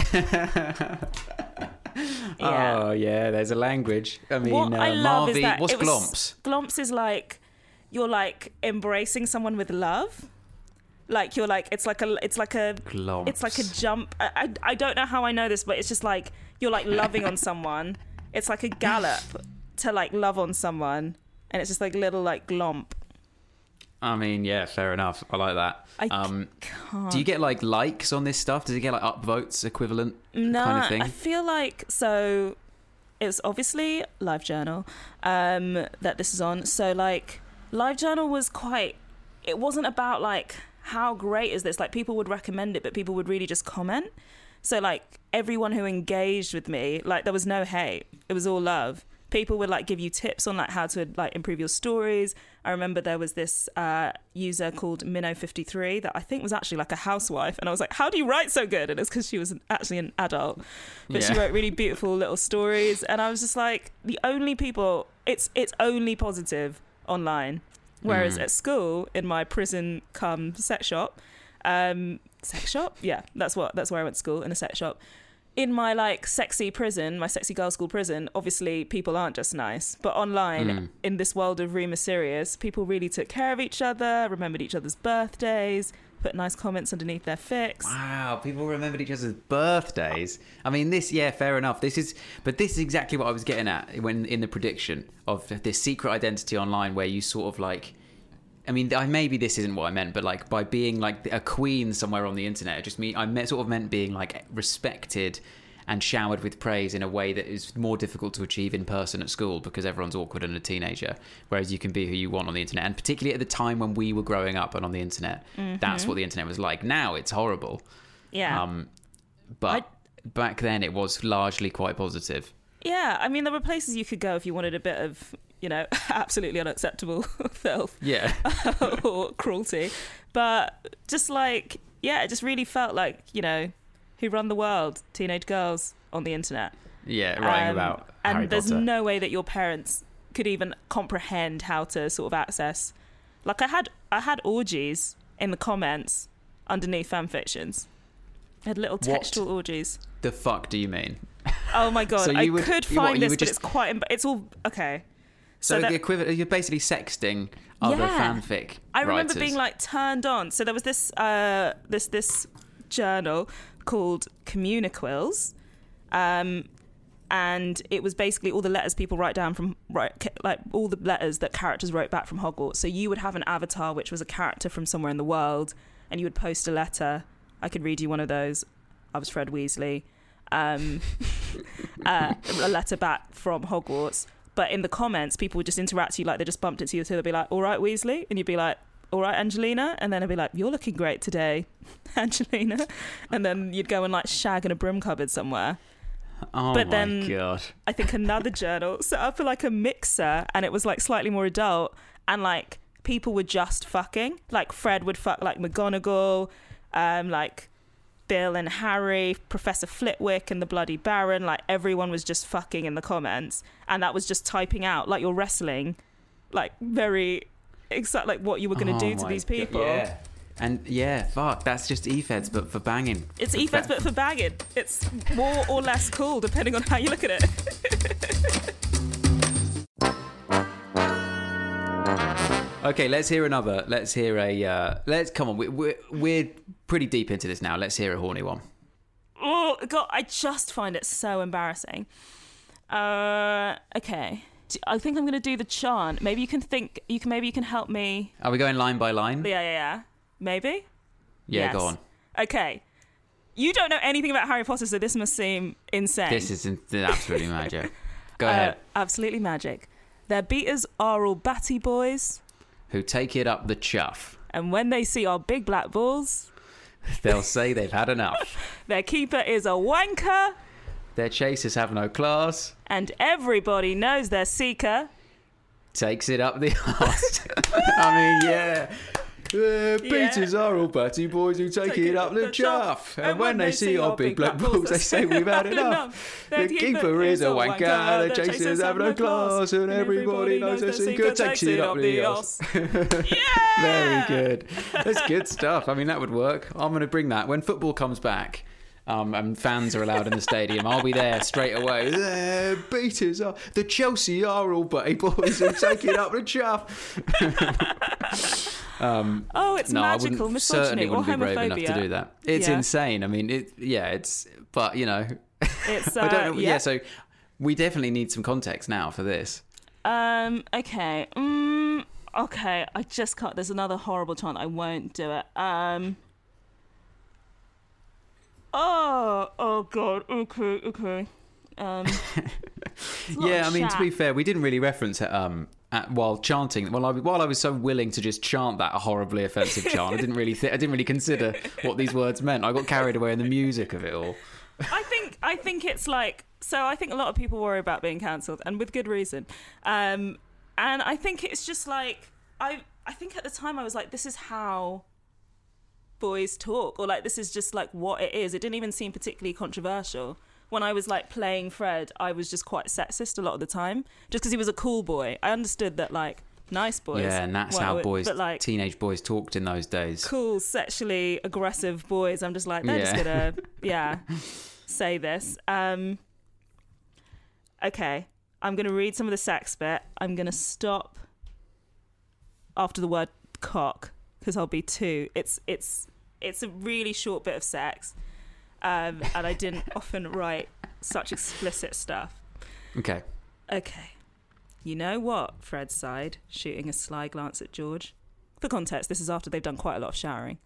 Yeah. Oh yeah, there's a language. I mean, What uh, I love Marvy, is that what's it was- glomps? Glomps is like you're like embracing someone with love. Like you're like it's like a it's like a Glomps. it's like a jump. I, I I don't know how I know this, but it's just like you're like loving on someone. It's like a gallop to like love on someone, and it's just like little like glomp. I mean, yeah, fair enough. I like that. I um, can't. do you get like likes on this stuff? Does it get like upvotes equivalent No, kind of thing? I feel like so. It's obviously LiveJournal um, that this is on. So like LiveJournal was quite. It wasn't about like how great is this. Like people would recommend it, but people would really just comment. So like everyone who engaged with me, like there was no hate. It was all love. People would like give you tips on like how to like improve your stories. I remember there was this uh, user called Minnow fifty-three that I think was actually like a housewife, and I was like, "How do you write so good?" And it's because she was an, actually an adult, but she Yeah. wrote really beautiful little stories. And I was just like, the only people it's it's only positive online, whereas Mm. at school in my prison cum sex shop, um, sex shop, yeah, that's what that's where I went to school, in a sex shop. In my like sexy prison, my sexy girl school prison, obviously people aren't just nice, but online Mm. in this world of Remus Sirius, people really took care of each other, remembered each other's birthdays, put nice comments underneath their fics. Wow, people remembered each other's birthdays. I mean, this, yeah, fair enough. This is, but this is exactly what I was getting at when in the prediction of this secret identity online, where you sort of like, I mean, I- maybe this isn't what I meant, but like by being like a queen somewhere on the internet, it just me, I meant, sort of meant being like respected and showered with praise in a way that is more difficult to achieve in person at school because everyone's awkward and a teenager, whereas you can be who you want on the internet. And particularly at the time when we were growing up and on the internet, mm-hmm. that's what the internet was like. Now it's horrible. Yeah. Um, but I... back then it was largely quite positive. Yeah, I mean, there were places you could go if you wanted a bit of, you know, absolutely unacceptable filth. Yeah. Or cruelty. But just like, yeah, it just really felt like, you know, who run the world? Teenage girls on the internet. Yeah, writing um, about Harry And there's Potter. no way that your parents could even comprehend how to sort of access. Like, I had I had orgies in the comments underneath fan fictions. I had little textual what orgies. The fuck do you mean? Oh my god, so I would, could you, find what, this, but just... it's quite... Imb- it's all... Okay. So, so the that, equivalent, you're basically sexting other yeah. fanfic I remember writers. being like turned on. So there was this uh, this this journal called Communiquils, um, and it was basically all the letters people write down from right, like all the letters that characters wrote back from Hogwarts. So you would have an avatar which was a character from somewhere in the world, and you would post a letter. I could read you one of those. I was Fred Weasley. Um, uh, a letter back from Hogwarts. But in the comments, people would just interact with you like they just bumped into you. So they'd be like, all right, Weasley. And you'd be like, all right, Angelina. And then I'd be like, you're looking great today, Angelina. And then you'd go and like shag in a broom cupboard somewhere. Oh but my then God. I think another journal set up for like a mixer, and it was like slightly more adult. And like people were just fucking. Like Fred would fuck like McGonagall, um, like Bill and Harry, Professor Flitwick and the Bloody Baron. Like everyone was just fucking in the comments, and that was just typing out like you're wrestling, like very exact like what you were going to oh do to these people. God, yeah. And yeah, fuck, that's just E F E D S but for banging. It's E F E D S but for banging. It's more or less cool depending on how you look at it. Okay, let's hear another. Let's hear a. Uh, let's come on. We, we're we're pretty deep into this now. Let's hear a horny one. Oh God, I just find it so embarrassing. Uh, okay, I think I'm going to do the chant. Maybe you can think. You can maybe you can help me. Are we going line by line? Yeah, yeah, yeah. Maybe. Yeah, yes. go on. Okay. You don't know anything about Harry Potter, so this must seem insane. This is absolutely magic. Go ahead. Uh, absolutely magic. Their beaters are all batty boys. Who take it up the chuff. And when they see our big black balls, they'll say they've had enough. Their keeper is a wanker. Their chasers have no class. And everybody knows their seeker takes it up the arse. I mean, yeah. The beaters yeah. are all batty boys who take, take it, it up the chuff. And, and when, when they, they see our big black balls, they say we've had enough. The keeper is a wanker, the chasers have no class, and everybody knows their seeker takes it up the arse. Yeah! Very good. That's good stuff. I mean, that would work. I'm going to bring that. When football comes back, Um, and fans are allowed in the stadium, I'll be there straight away. The beaters are the Chelsea are all batty boys who take it up the chuff. um, oh, it's no, magical I misogyny certainly wouldn't or be brave enough homophobia. to do that. It's yeah. insane. I mean, it. Yeah, it's. But you know, it's. Uh, I don't know. Yeah. yeah, so we definitely need some context now for this. Um. Okay. Mm, okay. I just can't. There's another horrible chant. I won't do it. Um. Oh, oh God. Okay, okay. Um, yeah, I mean, to be fair, we didn't really reference it um, at, while chanting. While I, while I was so willing to just chant that horribly offensive chant, I didn't really, th- I didn't really consider what these words meant. I got carried away in the music of it all. I think, I think it's like. So I think a lot of people worry about being cancelled, and with good reason. Um, and I think it's just like I. I think at the time I was like, this is how boys talk, or like this is just like what it is. It didn't even seem particularly controversial. When I was like playing Fred, I was just quite sexist a lot of the time, just because he was a cool boy. I understood that like nice boys, yeah, and that's how boys, but, like, teenage boys talked in those days. Cool, sexually aggressive boys. I'm just like, they're yeah. just gonna, yeah, say this. Um, okay, I'm gonna read some of the sex bit. I'm gonna stop after the word cock, because I'll be too. It's it's it's a really short bit of sex, um, and I didn't often write such explicit stuff. Okay. Okay. You know what? Fred sighed, shooting a sly glance at George. For context, this is after they've done quite a lot of showering.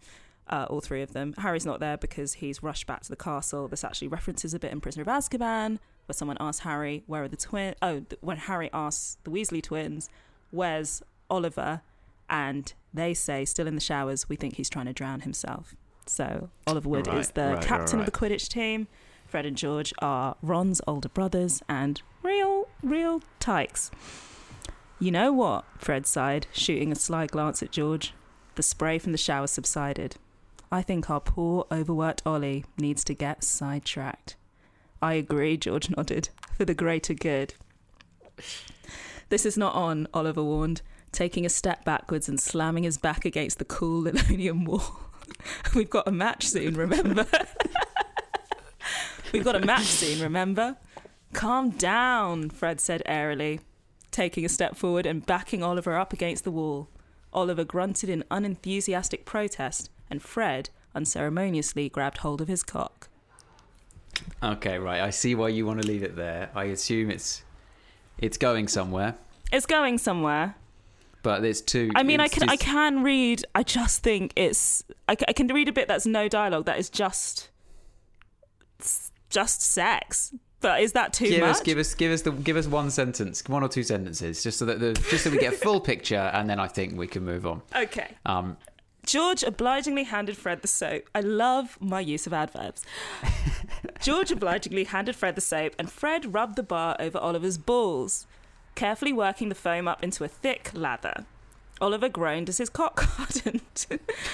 uh, all three of them. Harry's not there because he's rushed back to the castle. This actually references a bit in Prisoner of Azkaban, where someone asks Harry, where are the twins? Oh, th- when Harry asks the Weasley twins, where's Oliver? And they say, still in the showers, we think he's trying to drown himself. So Oliver Wood Right, is the right, captain right, of the Quidditch team. Fred and George are Ron's older brothers and real, real tykes. You know what? Fred sighed, shooting a sly glance at George. The spray from the shower subsided. I think our poor, overworked Ollie needs to get sidetracked. I agree, George nodded, for the greater good. This is not on, Oliver warned, taking a step backwards and slamming his back against the cool linoleum wall. We've got a match soon, remember? We've got a match soon, remember? Calm down, Fred said airily, taking a step forward and backing Oliver up against the wall. Oliver grunted in unenthusiastic protest, and Fred unceremoniously grabbed hold of his cock. Okay, right. I see why you want to leave it there. I assume it's it's going somewhere, It's going somewhere. but it's too. I mean, I it's can I just- can read. I just think it's. I, ca- I can read a bit that's no dialogue. That is just, it's just sex. But is that too Give much? us, give us, give us the, give us one sentence, one or two sentences, just so that the, just so we get a full picture, and then I think we can move on. Okay. Um, George obligingly handed Fred the soap. I love my use of adverbs. George obligingly handed Fred the soap, and Fred rubbed the bar over Oliver's balls, carefully working the foam up into a thick lather. Oliver groaned as his cock hardened.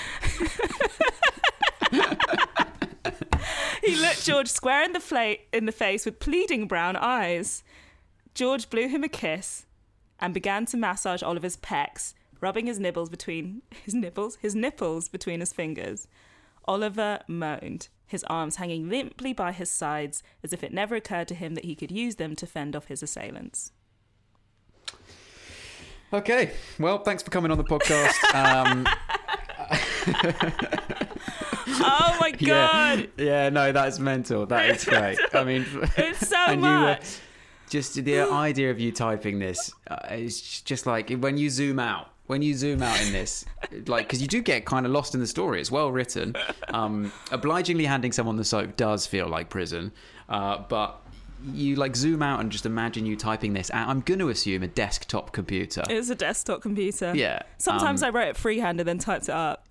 He looked George square in the, fla- in the face with pleading brown eyes. George blew him a kiss and began to massage Oliver's pecs, rubbing his nibbles between his nibbles, his nipples between his fingers. Oliver moaned, his arms hanging limply by his sides, as if it never occurred to him that he could use them to fend off his assailants. okay, well, thanks for coming on the podcast. Um, Oh my god! yeah, yeah, no, that's mental. That is great. I mean, It's so and you were- much. just the idea of you typing this uh, is just like when you zoom out. When you zoom out in this, like, because you do get kind of lost in the story. It's well written. Um, obligingly handing someone the soap does feel like prison, uh, but you like zoom out and just imagine you typing this out. I'm going to assume a desktop computer. It's a desktop computer. Yeah. Sometimes um, I wrote it freehand and then typed it up.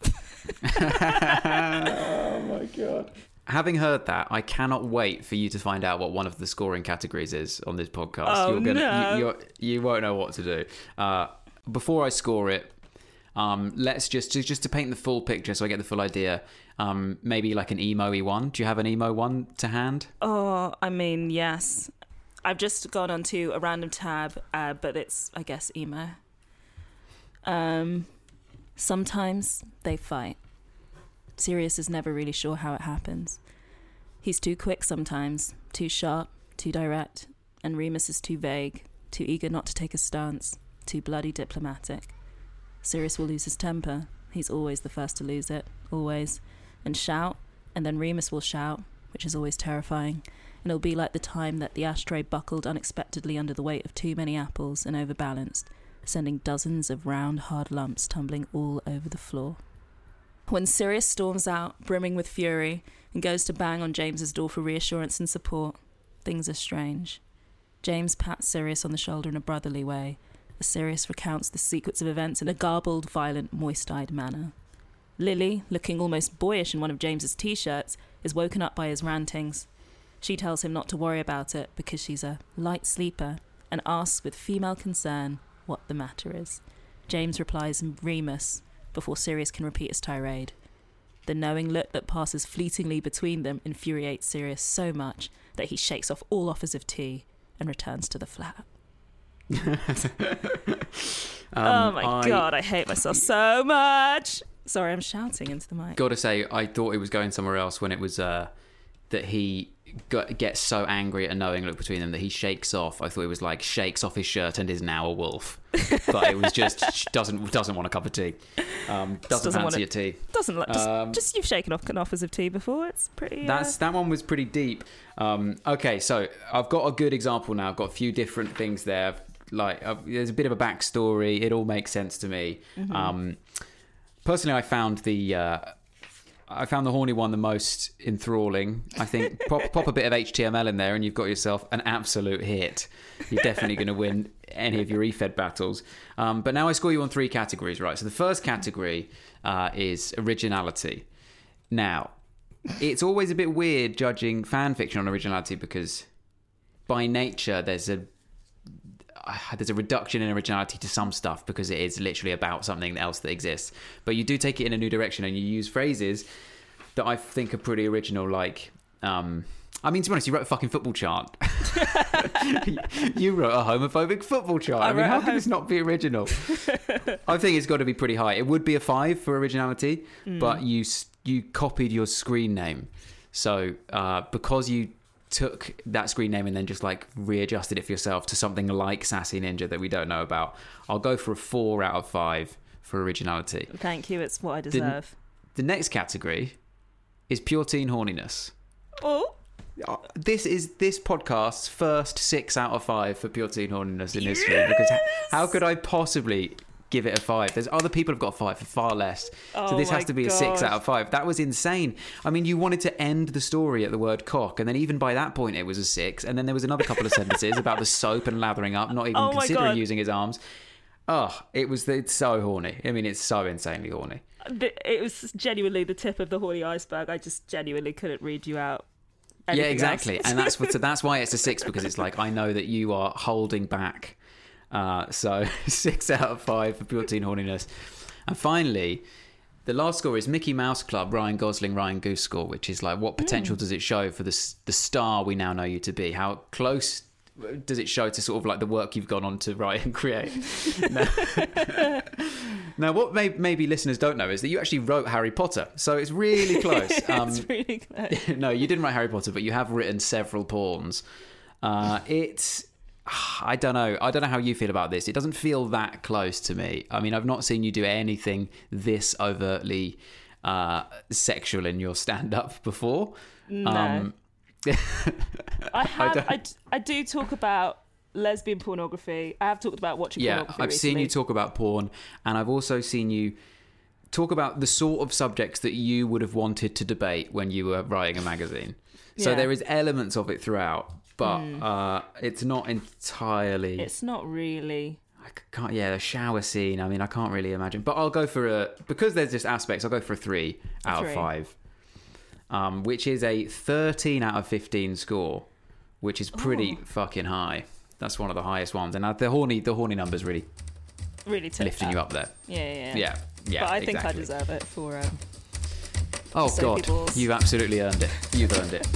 Oh my god. Having heard that, I cannot wait for you to find out what one of the scoring categories is on this podcast. Oh, you're gonna, no. you, you're, you won't know what to do. Uh, before I score it, um, let's just to, just to paint the full picture, so I get the full idea. Um, maybe like an emo-y one. Do you have an emo one to hand? Oh, I mean, yes. I've just gone onto a random tab, uh, but it's, I guess, emo. Um, sometimes they fight. Sirius is never really sure how it happens. He's too quick sometimes, too sharp, too direct, and Remus is too vague, too eager not to take a stance, too bloody diplomatic. Sirius will lose his temper. He's always the first to lose it, always, and shout, and then Remus will shout, which is always terrifying, and it'll be like the time that the ashtray buckled unexpectedly under the weight of too many apples and overbalanced, sending dozens of round, hard lumps tumbling all over the floor. When Sirius storms out, brimming with fury, and goes to bang on James's door for reassurance and support, things are strange. James pats Sirius on the shoulder in a brotherly way, as Sirius recounts the sequence of events in a garbled, violent, moist-eyed manner. Lily, looking almost boyish in one of James's t-shirts, is woken up by his rantings. She tells him not to worry about it because she's a light sleeper, and asks with female concern what the matter is. James replies Remus before Sirius can repeat his tirade. The knowing look that passes fleetingly between them infuriates Sirius so much that he shakes off all offers of tea and returns to the flat. Um, oh my I god, I hate myself so much. Sorry, I'm shouting into the mic. Gotta say, I thought it was going somewhere else when it was uh, that he got, gets so angry at a knowing look between them that he shakes off. I thought it was like shakes off his shirt and is now a wolf, but it was just doesn't doesn't want a cup of tea. Um, doesn't, doesn't fancy want a tea. Doesn't look, just, Um, just you've shaken off offers of tea before. It's pretty. Uh... That's that one was pretty deep. Um, okay, so I've got a good example now. I've got a few different things there. Like uh, there's a bit of a backstory. It all makes sense to me. Mm-hmm. Um, personally, I found the uh, I found the horny one the most enthralling. I think pop, pop a bit of H T M L in there and you've got yourself an absolute hit. You're definitely going to win any of your E-Fed battles. Um, but now I score you on three categories, right? So the first category uh, is originality. Now, it's always a bit weird judging fan fiction on originality because by nature there's a there's a reduction in originality to some stuff because it is literally about something else that exists. But you do take it in a new direction and you use phrases that I think are pretty original, like, um, I mean, to be honest, you wrote a fucking football chant. You wrote a homophobic football chant. I, I mean, how can this not be original? I think it's got to be pretty high. It would be a five for originality, mm. but you you copied your screen name. So uh, because you took that screen name and then just like readjusted it for yourself to something like Sassy Ninja that we don't know about, I'll go for a four out of five for originality. Thank you, it's what I deserve. The, the next category is pure teen horniness. Oh, this is this podcast's first six out of five for pure teen horniness in history. Yes! Because how could I possibly give it a five? There's other people who've got five for far less. Oh, so this has to be gosh. a six out of five. That was insane. I mean, you wanted to end the story at the word cock, and then even by that point it was a six. And then there was another couple of sentences about the soap and lathering up, not even oh considering using his arms. Oh, it was it's so horny. I mean, it's so insanely horny. It was genuinely the tip of the horny iceberg. I just genuinely couldn't read you out. Yeah, exactly. Else. And that's what, so that's why it's a six, because it's like, I know that you are holding back. Uh, so six out of five for pure teen horniness. And finally, the last score is Mickey Mouse Club, Ryan Gosling, Ryan Goose score, which is like, what potential mm. does it show for the, the star we now know you to be? How close does it show to sort of like the work you've gone on to write and create? now, now, what may, maybe listeners don't know is that you actually wrote Harry Potter. So it's really close. Um, it's really close. No, you didn't write Harry Potter, but you have written several porns. Uh, it's... I don't know. I don't know how you feel about this. It doesn't feel that close to me. I mean, I've not seen you do anything this overtly uh, sexual in your stand-up before. No. Um, I have. I, I, I do talk about lesbian pornography. I have talked about watching yeah, pornography I've recently. seen you talk about porn, and I've also seen you talk about the sort of subjects that you would have wanted to debate when you were writing a magazine. So yeah. there is elements of it throughout. But mm. uh, it's not entirely... It's not really... I can't... Yeah, the shower scene, I mean, I can't really imagine. But I'll go for a... Because there's just aspects, I'll go for a three out three. of five. Um, which is a thirteen out of fifteen score, which is pretty Ooh. fucking high. That's one of the highest ones. And the horny the horny number's really... Really lifting that. you up there. Yeah, yeah, yeah. Yeah, yeah, But I exactly. think I deserve it for... Um, oh, for God. people's... You've absolutely earned it. You've earned it.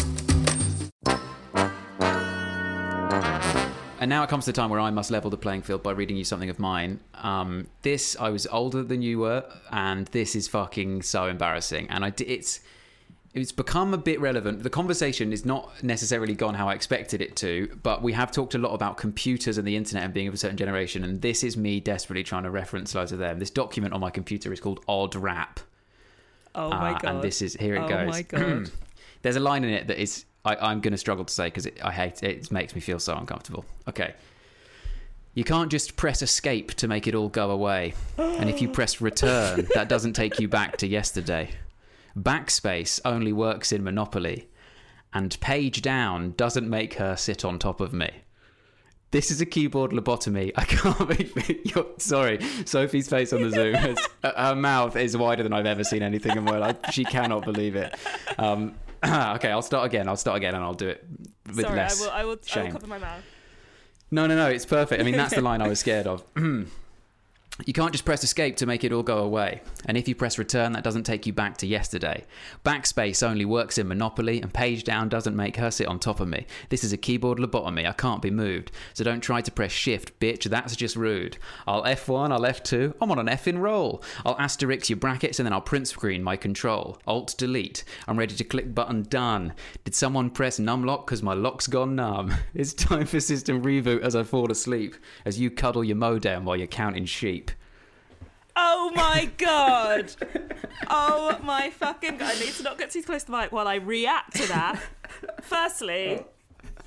And now it comes to the time where I must level the playing field by reading you something of mine. Um, this, I was older than you were, and this is fucking so embarrassing. And I, it's it's become a bit relevant. The conversation is not necessarily gone how I expected it to, but we have talked a lot about computers and the internet and being of a certain generation, and this is me desperately trying to reference loads of them. This document on my computer is called Odd Rap. Oh my uh, God. And this is, here it oh goes. Oh my God. There's a line in it that is... I, I'm going to struggle to say because I hate it. It makes me feel so uncomfortable. Okay. You can't just press escape to make it all go away. And if you press return, that doesn't take you back to yesterday. Backspace only works in Monopoly. And page down doesn't make her sit on top of me. This is a keyboard lobotomy. I can't believe you're sorry. Sophie's face on the Zoom, is, her mouth is wider than I've ever seen anything in my life. She cannot believe it. Um, okay, I'll start again. I'll start again and I'll do it with Sorry, less I will, I will, shame. I will cover my mouth. No, no, no, it's perfect. I mean, that's the line I was scared of. You can't just press escape to make it all go away. And if you press return, that doesn't take you back to yesterday. Backspace only works in Monopoly, and page down doesn't make her sit on top of me. This is a keyboard lobotomy. I can't be moved. So don't try to press shift, bitch. That's just rude. I'll F one, I'll F two. I'm on an effing roll. I'll asterisk your brackets, and then I'll print screen my control. Alt delete. I'm ready to click button done. Did someone press numlock because my lock's gone numb? It's time for system reboot as I fall asleep, as you cuddle your modem while you're counting sheep. Oh my God. Oh my fucking God. I need to not get too close to the mic while I react to that. Firstly,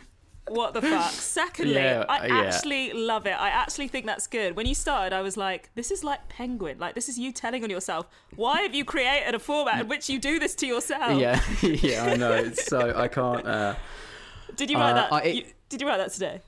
what the fuck? Secondly, Yeah, I yeah. actually love it. I actually think that's good. When you started, I was like, this is like Penguin. Like, this is you telling on yourself. Why have you created a format in which you do this to yourself? Yeah, yeah, I know. It's so I can't. Uh, Did you write uh, that? I- it- you, did you write that today?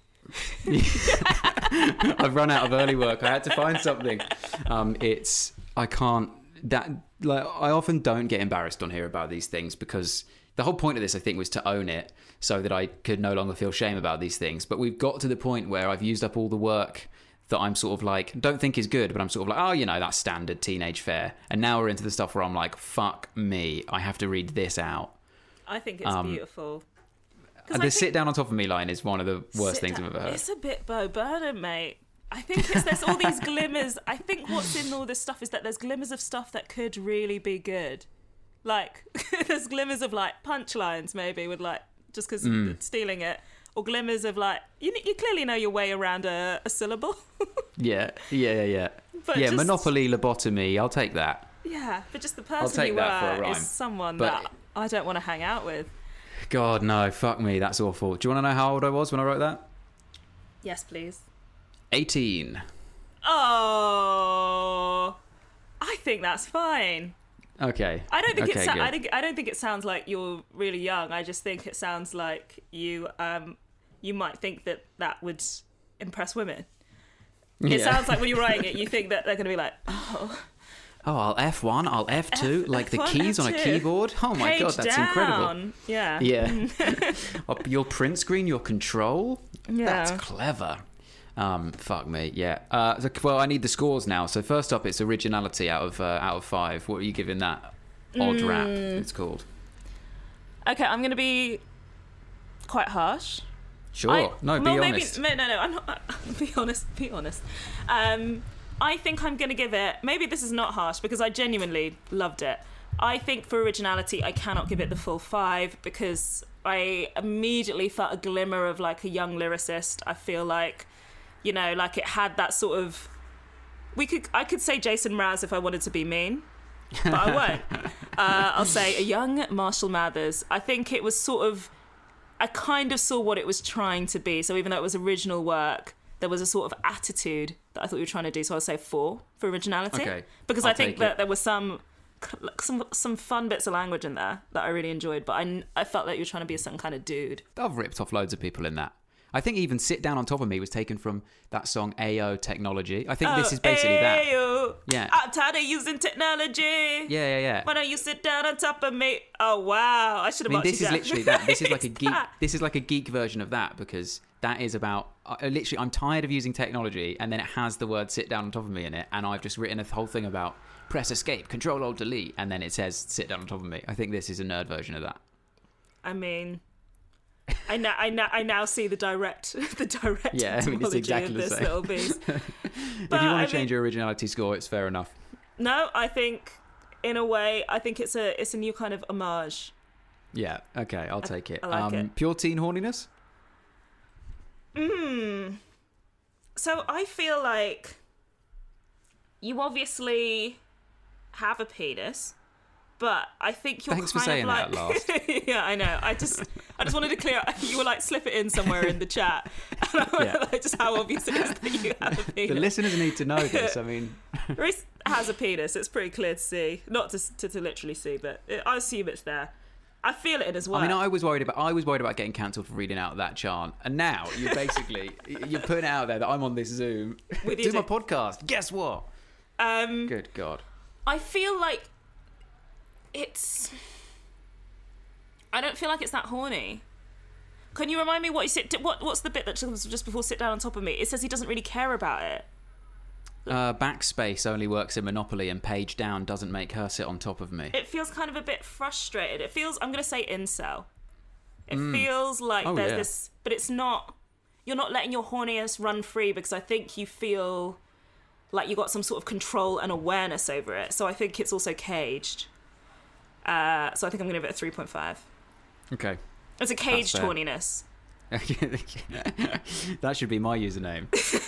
I've run out of early work. I had to find something. Um, it's I can't that like I often don't get embarrassed on here about these things because the whole point of this, I think, was to own it so that I could no longer feel shame about these things. But we've got to the point where I've used up all the work that I'm sort of like don't think is good, but I'm sort of like, oh, you know, that's standard teenage fare. And now we're into the stuff where I'm like, fuck me, I have to read this out. I think it's Um, beautiful. And the sit down on top of me line is one of the worst Sit things down- I've ever heard. It's a bit Bo Burnham, mate. I think it's, there's all these glimmers. I think what's in all this stuff is that there's glimmers of stuff that could really be good. Like, there's glimmers of, like, punchlines, maybe, with, like, just because Mm. stealing it. Or glimmers of, like, you you clearly know your way around a, a syllable. Yeah, yeah, yeah, yeah. But yeah, just- Monopoly lobotomy, I'll take that. Yeah, but just the I'll person take you that for a are rhyme. is someone But- that I don't want to hang out with. God, no, fuck me, that's awful. Do you want to know how old I was when I wrote that? Yes, please. eighteen. Oh, I think that's fine. Okay. I don't think okay, it. So- good. I, think, I don't think it sounds like you're really young. I just think it sounds like you. Um, you might think that that would impress women. It Yeah. sounds like when you're writing it, you think that they're going to be like, oh, Oh, I'll F one, I'll F two, F- like the F one, keys on a F two. keyboard. Oh my page god, that's down. incredible. Yeah. Yeah. Oh, your print screen, your control. Yeah. That's clever. Um, fuck me, yeah. Uh, so, well, I need the scores now. So first up, it's originality out of uh, out of five. What are you giving that? Odd rap, it's called. Okay, I'm going to be quite harsh. Sure. I- no, be well, honest. Maybe, no, no, I'm not. Be honest. Be honest. Um, I think I'm going to give it. Maybe this is not harsh because I genuinely loved it. I think for originality, I cannot give it the full five because I immediately felt a glimmer of like a young lyricist. I feel like, you know, like it had that sort of. We could. I could say Jason Mraz if I wanted to be mean, but I won't. uh, I'll say a young Marshall Mathers. I think it was sort of. I kind of saw what it was trying to be. So even though it was original work, there was a sort of attitude that I thought you were trying to do. So I'll say four for originality. Okay, Because I'll I think take that it. there was some some some fun bits of language in there that I really enjoyed. But I, I felt like you were trying to be some kind of dude. I've ripped off loads of people in that. I think even Sit Down on Top of Me was taken from that song A O Technology. I think this is basically that. Ayo, Yeah. I'm tired of using technology. Yeah, yeah, yeah. Why don't you sit down on top of me? Oh, wow. I should I have mean, this is literally that. This is like a It's geek. that. This is like a geek version of that because that is about. I literally, I'm tired of using technology, and then it has the word "sit down on top of me" in it, and I've just written a whole thing about press escape, control alt delete, and then it says "sit down on top of me." I think this is a nerd version of that. I mean, I now, I now, I now see the direct, the direct Yeah, I mean, it's etymology exactly of the this same. little beast. If But, you want I to change mean- your originality score, it's fair enough. No, I think, in a way, I think it's a, it's a new kind of homage. Yeah. Okay, I'll take it. I like um, it. Pure teen horniness. Hmm. So I feel like you obviously have a penis, but I think you're Thanks for kind saying of that like, at last. yeah, I know. I just, I just wanted to clear. You were like, slip it in somewhere in the chat. And I Yeah. like just how obvious it is that you have a The penis. listeners need to know this. I mean, Reese has a penis. It's pretty clear to see, not to to, to literally see, but it, I assume it's there. I feel it in as well. I mean, I was worried about. I was worried about getting cancelled for reading out that chant, and now you're basically you're putting it out there that I'm on this Zoom With do your my dick. podcast. Guess what? um, Good God. I feel like it's. I don't feel like it's that horny. Can you remind me what you sit? What What's the bit that was just before sit down on top of me? It says he doesn't really care about it. Uh, backspace only works in Monopoly, and page down doesn't make her sit on top of me. It feels kind of a bit frustrated. It feels. I'm going to say incel. It feels like Oh, there's yeah. this, but it's not. You're not letting your horniness run free because I think you feel like you got some sort of control and awareness over it. So I think it's also caged. Uh, so I think I'm going to give it a three point five. Okay. It's a caged fair. horniness. That should be my username.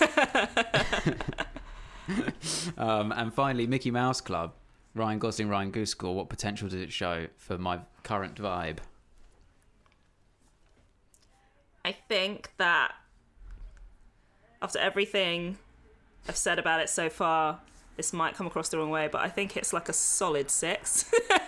um, and finally, Mickey Mouse Club. Ryan Gosling, Ryan Goose score. What potential does it show for my current vibe? I think that after everything I've said about it so far, this might come across the wrong way, but I think it's like a solid six.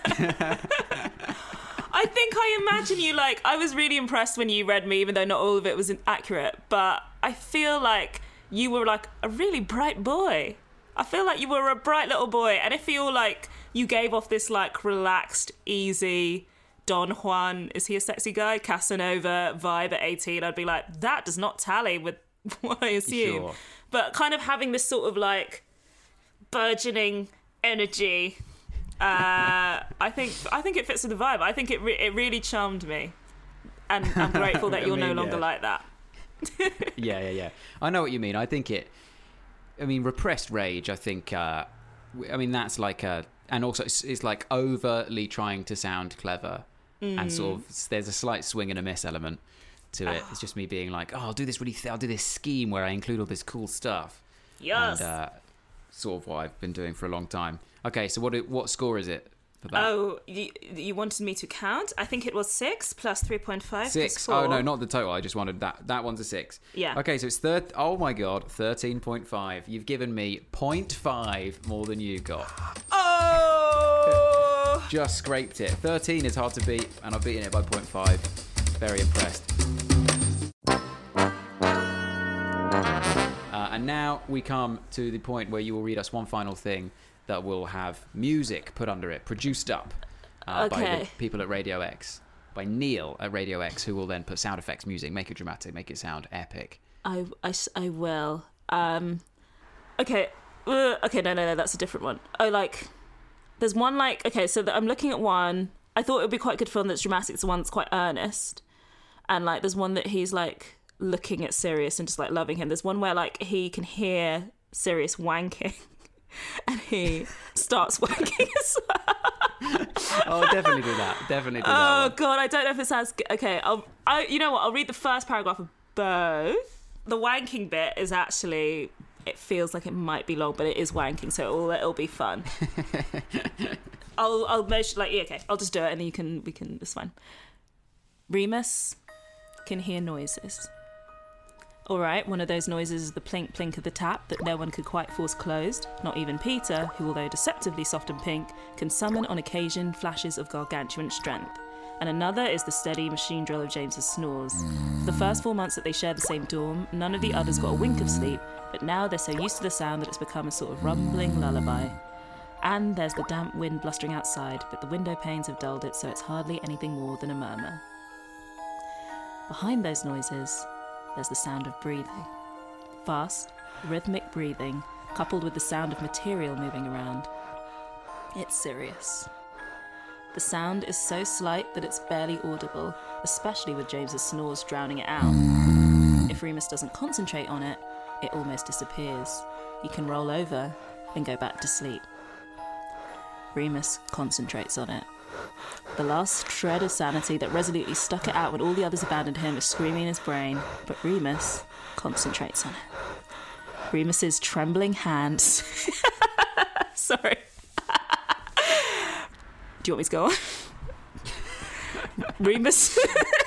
I think I imagine you like, I was really impressed when you read me, even though not all of it was accurate, but I feel like you were like a really bright boy. I feel like you were a bright little boy, and I feel like you gave off this like relaxed, easy Don Juan, is he a sexy guy? Casanova vibe at eighteen. I'd be like, that does not tally with what I assume. Sure. But kind of having this sort of like burgeoning energy, uh, I think I think it fits with the vibe. I think it re- it really charmed me, and I'm grateful that you're I mean, no longer yeah. like that. yeah, yeah, yeah. I know what you mean. I think it. I mean, repressed rage. I think. Uh, I mean, that's like a, and also it's, it's like overtly trying to sound clever, mm. and sort of there's a slight swing and a miss element to it. Oh. It's just me being like, oh, I'll do this really. Th- I'll do this scheme where I include all this cool stuff. Yes. And, uh, sort of what I've been doing for a long time. Okay, so what what score is it for that? Oh, you, you wanted me to count? I think it was six plus three point five. Six. Oh no, not the total. I just wanted that. That one's a six. Yeah. Okay, so it's third. Oh my god, thirteen point five. You've given me point five more than you got. Oh! Just scraped it. Thirteen is hard to beat, and I've beaten it by point five. Very impressed. And now we come to the point where you will read us one final thing that will have music put under it, produced up uh, okay. by the people at Radio X, by Neil at Radio X, who will then put sound effects music, make it dramatic, make it sound epic. I, I, I will. Um, okay. Uh, okay, no, no, no, that's a different one. Oh, like, there's one, like, okay, so the, I'm looking at one. I thought it would be quite a good film that's dramatic. It's the one that's quite earnest. And, like, there's one that he's, like, looking at Sirius and just like loving him. There's one where like he can hear Sirius wanking and he starts wanking as well. Oh, definitely do that. Definitely do that. Oh one. God, I don't know if it sounds good. Okay, I'll, I, you know what? I'll read the first paragraph of both. The wanking bit is actually, it feels like it might be long, but it is wanking, so it'll, it'll be fun. I'll, I'll measure, like, yeah, okay, I'll just do it and then you can, we can, it's fine. Remus can hear noises. All right, one of those noises is the plink-plink of the tap that no one could quite force closed, not even Peter, who, although deceptively soft and pink, can summon on occasion flashes of gargantuan strength. And another is the steady machine drill of James's snores. For the first four months that they shared the same dorm, none of the others got a wink of sleep, but now they're so used to the sound that it's become a sort of rumbling lullaby. And there's the damp wind blustering outside, but the window panes have dulled it so it's hardly anything more than a murmur. Behind those noises, there's the sound of breathing. Fast, rhythmic breathing, coupled with the sound of material moving around. It's Sirius. The sound is so slight that it's barely audible, especially with James's snores drowning it out. If Remus doesn't concentrate on it, it almost disappears. He can roll over and go back to sleep. Remus concentrates on it. The last shred of sanity that resolutely stuck it out when all the others abandoned him is screaming in his brain, but Remus concentrates on it. Remus's trembling hands... Sorry. Do you want me to go on? Remus...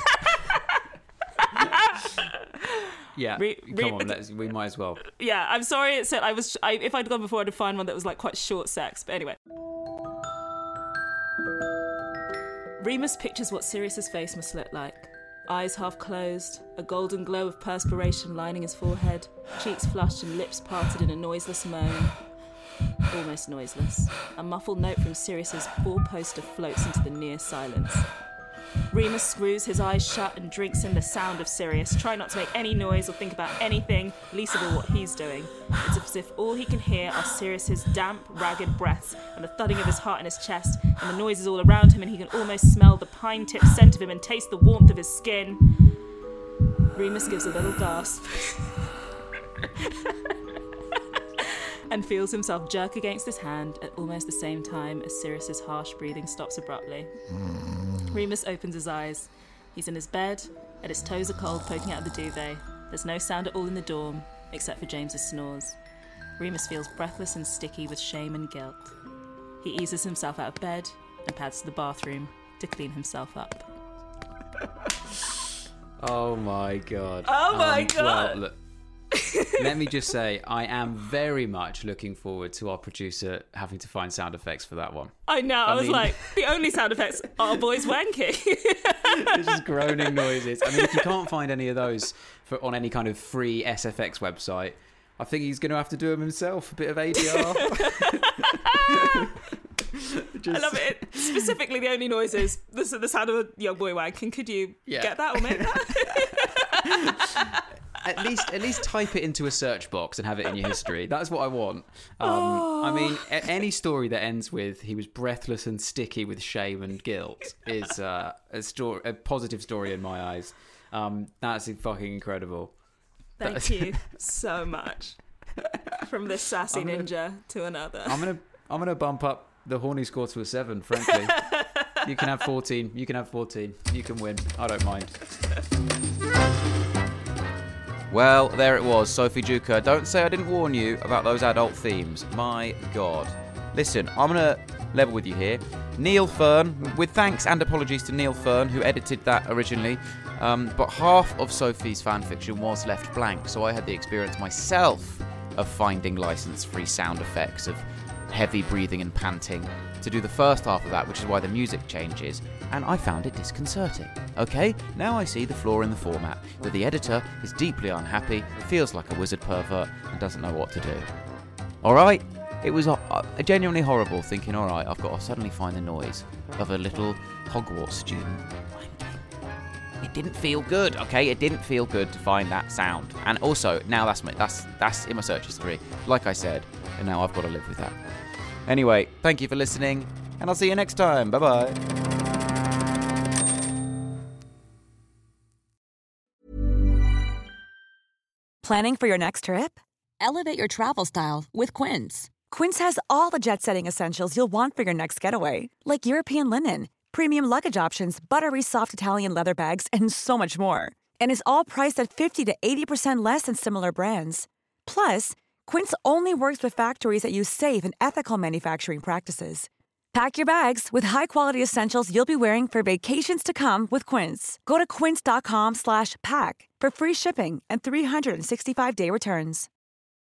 Yeah, Re- come Re- on, let's, we might as well. Yeah, I'm sorry it said I was... I, if I'd gone before, I'd have found one that was like quite short sex, but anyway. Remus pictures what Sirius's face must look like. Eyes half closed, a golden glow of perspiration lining his forehead, cheeks flushed and lips parted in a noiseless moan. Almost noiseless. A muffled note from Sirius's four-poster floats into the near silence. Remus screws his eyes shut and drinks in the sound of Sirius, trying not to make any noise or think about anything, least of all what he's doing. It's as if all he can hear are Sirius's damp, ragged breaths and the thudding of his heart in his chest, and the noises all around him, and he can almost smell the pine-tip scent of him and taste the warmth of his skin. Remus gives a little gasp and feels himself jerk against his hand at almost the same time as Sirius's harsh breathing stops abruptly. Remus opens his eyes. He's in his bed, and his toes are cold, poking out of the duvet. There's no sound at all in the dorm, except for James's snores. Remus feels breathless and sticky with shame and guilt. He eases himself out of bed and pads to the bathroom to clean himself up. Oh my god. Oh my um, god. Well, look, let me just say, I am very much looking forward to our producer having to find sound effects for that one. I know. I, I was mean- like, the only sound effects are boys wanking. It's just groaning noises. I mean, if you can't find any of those for, on any kind of free S F X website, I think he's going to have to do them himself. A bit of A D R. I love it. Specifically, the only noise is the, the sound of a young boy wanking. Could you Yeah. get that or make that? At least, at least type it into a search box and have it in your history. That's what I want. Um, I mean, a- any story that ends with "he was breathless and sticky with shame and guilt" is uh, a story, a positive story in my eyes. Um, that's fucking incredible. Thank you so much. From this sassy I'm gonna- ninja to another. I'm gonna, I'm gonna bump up the horny score to a seven. Frankly, you can have fourteen. You can have fourteen. You can win. I don't mind. Well, there it was, Sophie Duker. Don't say I didn't warn you about those adult themes. My God. Listen, I'm going to level with you here. Neil Fern, with thanks and apologies to Neil Fern, who edited that originally, um, but half of Sophie's fanfiction was left blank, so I had the experience myself of finding license-free sound effects of heavy breathing and panting to do the first half of that, which is why the music changes, and I found it disconcerting. Okay, now I see the flaw in the format, that the editor is deeply unhappy, feels like a wizard pervert, and doesn't know what to do. Alright, it was uh, genuinely horrible thinking, alright, I've got to suddenly find the noise of a little Hogwarts student wanking. It didn't feel good, okay? It didn't feel good to find that sound. And also, now that's my, that's that's in my search history, like I said, and now I've got to live with that. Anyway, thank you for listening, and I'll see you next time. Bye-bye. Planning for your next trip? Elevate your travel style with Quince. Quince has all the jet-setting essentials you'll want for your next getaway, like European linen, premium luggage options, buttery soft Italian leather bags, and so much more. And is all priced at fifty to eighty percent less than similar brands. Plus, Quince only works with factories that use safe and ethical manufacturing practices. Pack your bags with high-quality essentials you'll be wearing for vacations to come with Quince. Go to quince.com slash pack for free shipping and three sixty-five day returns.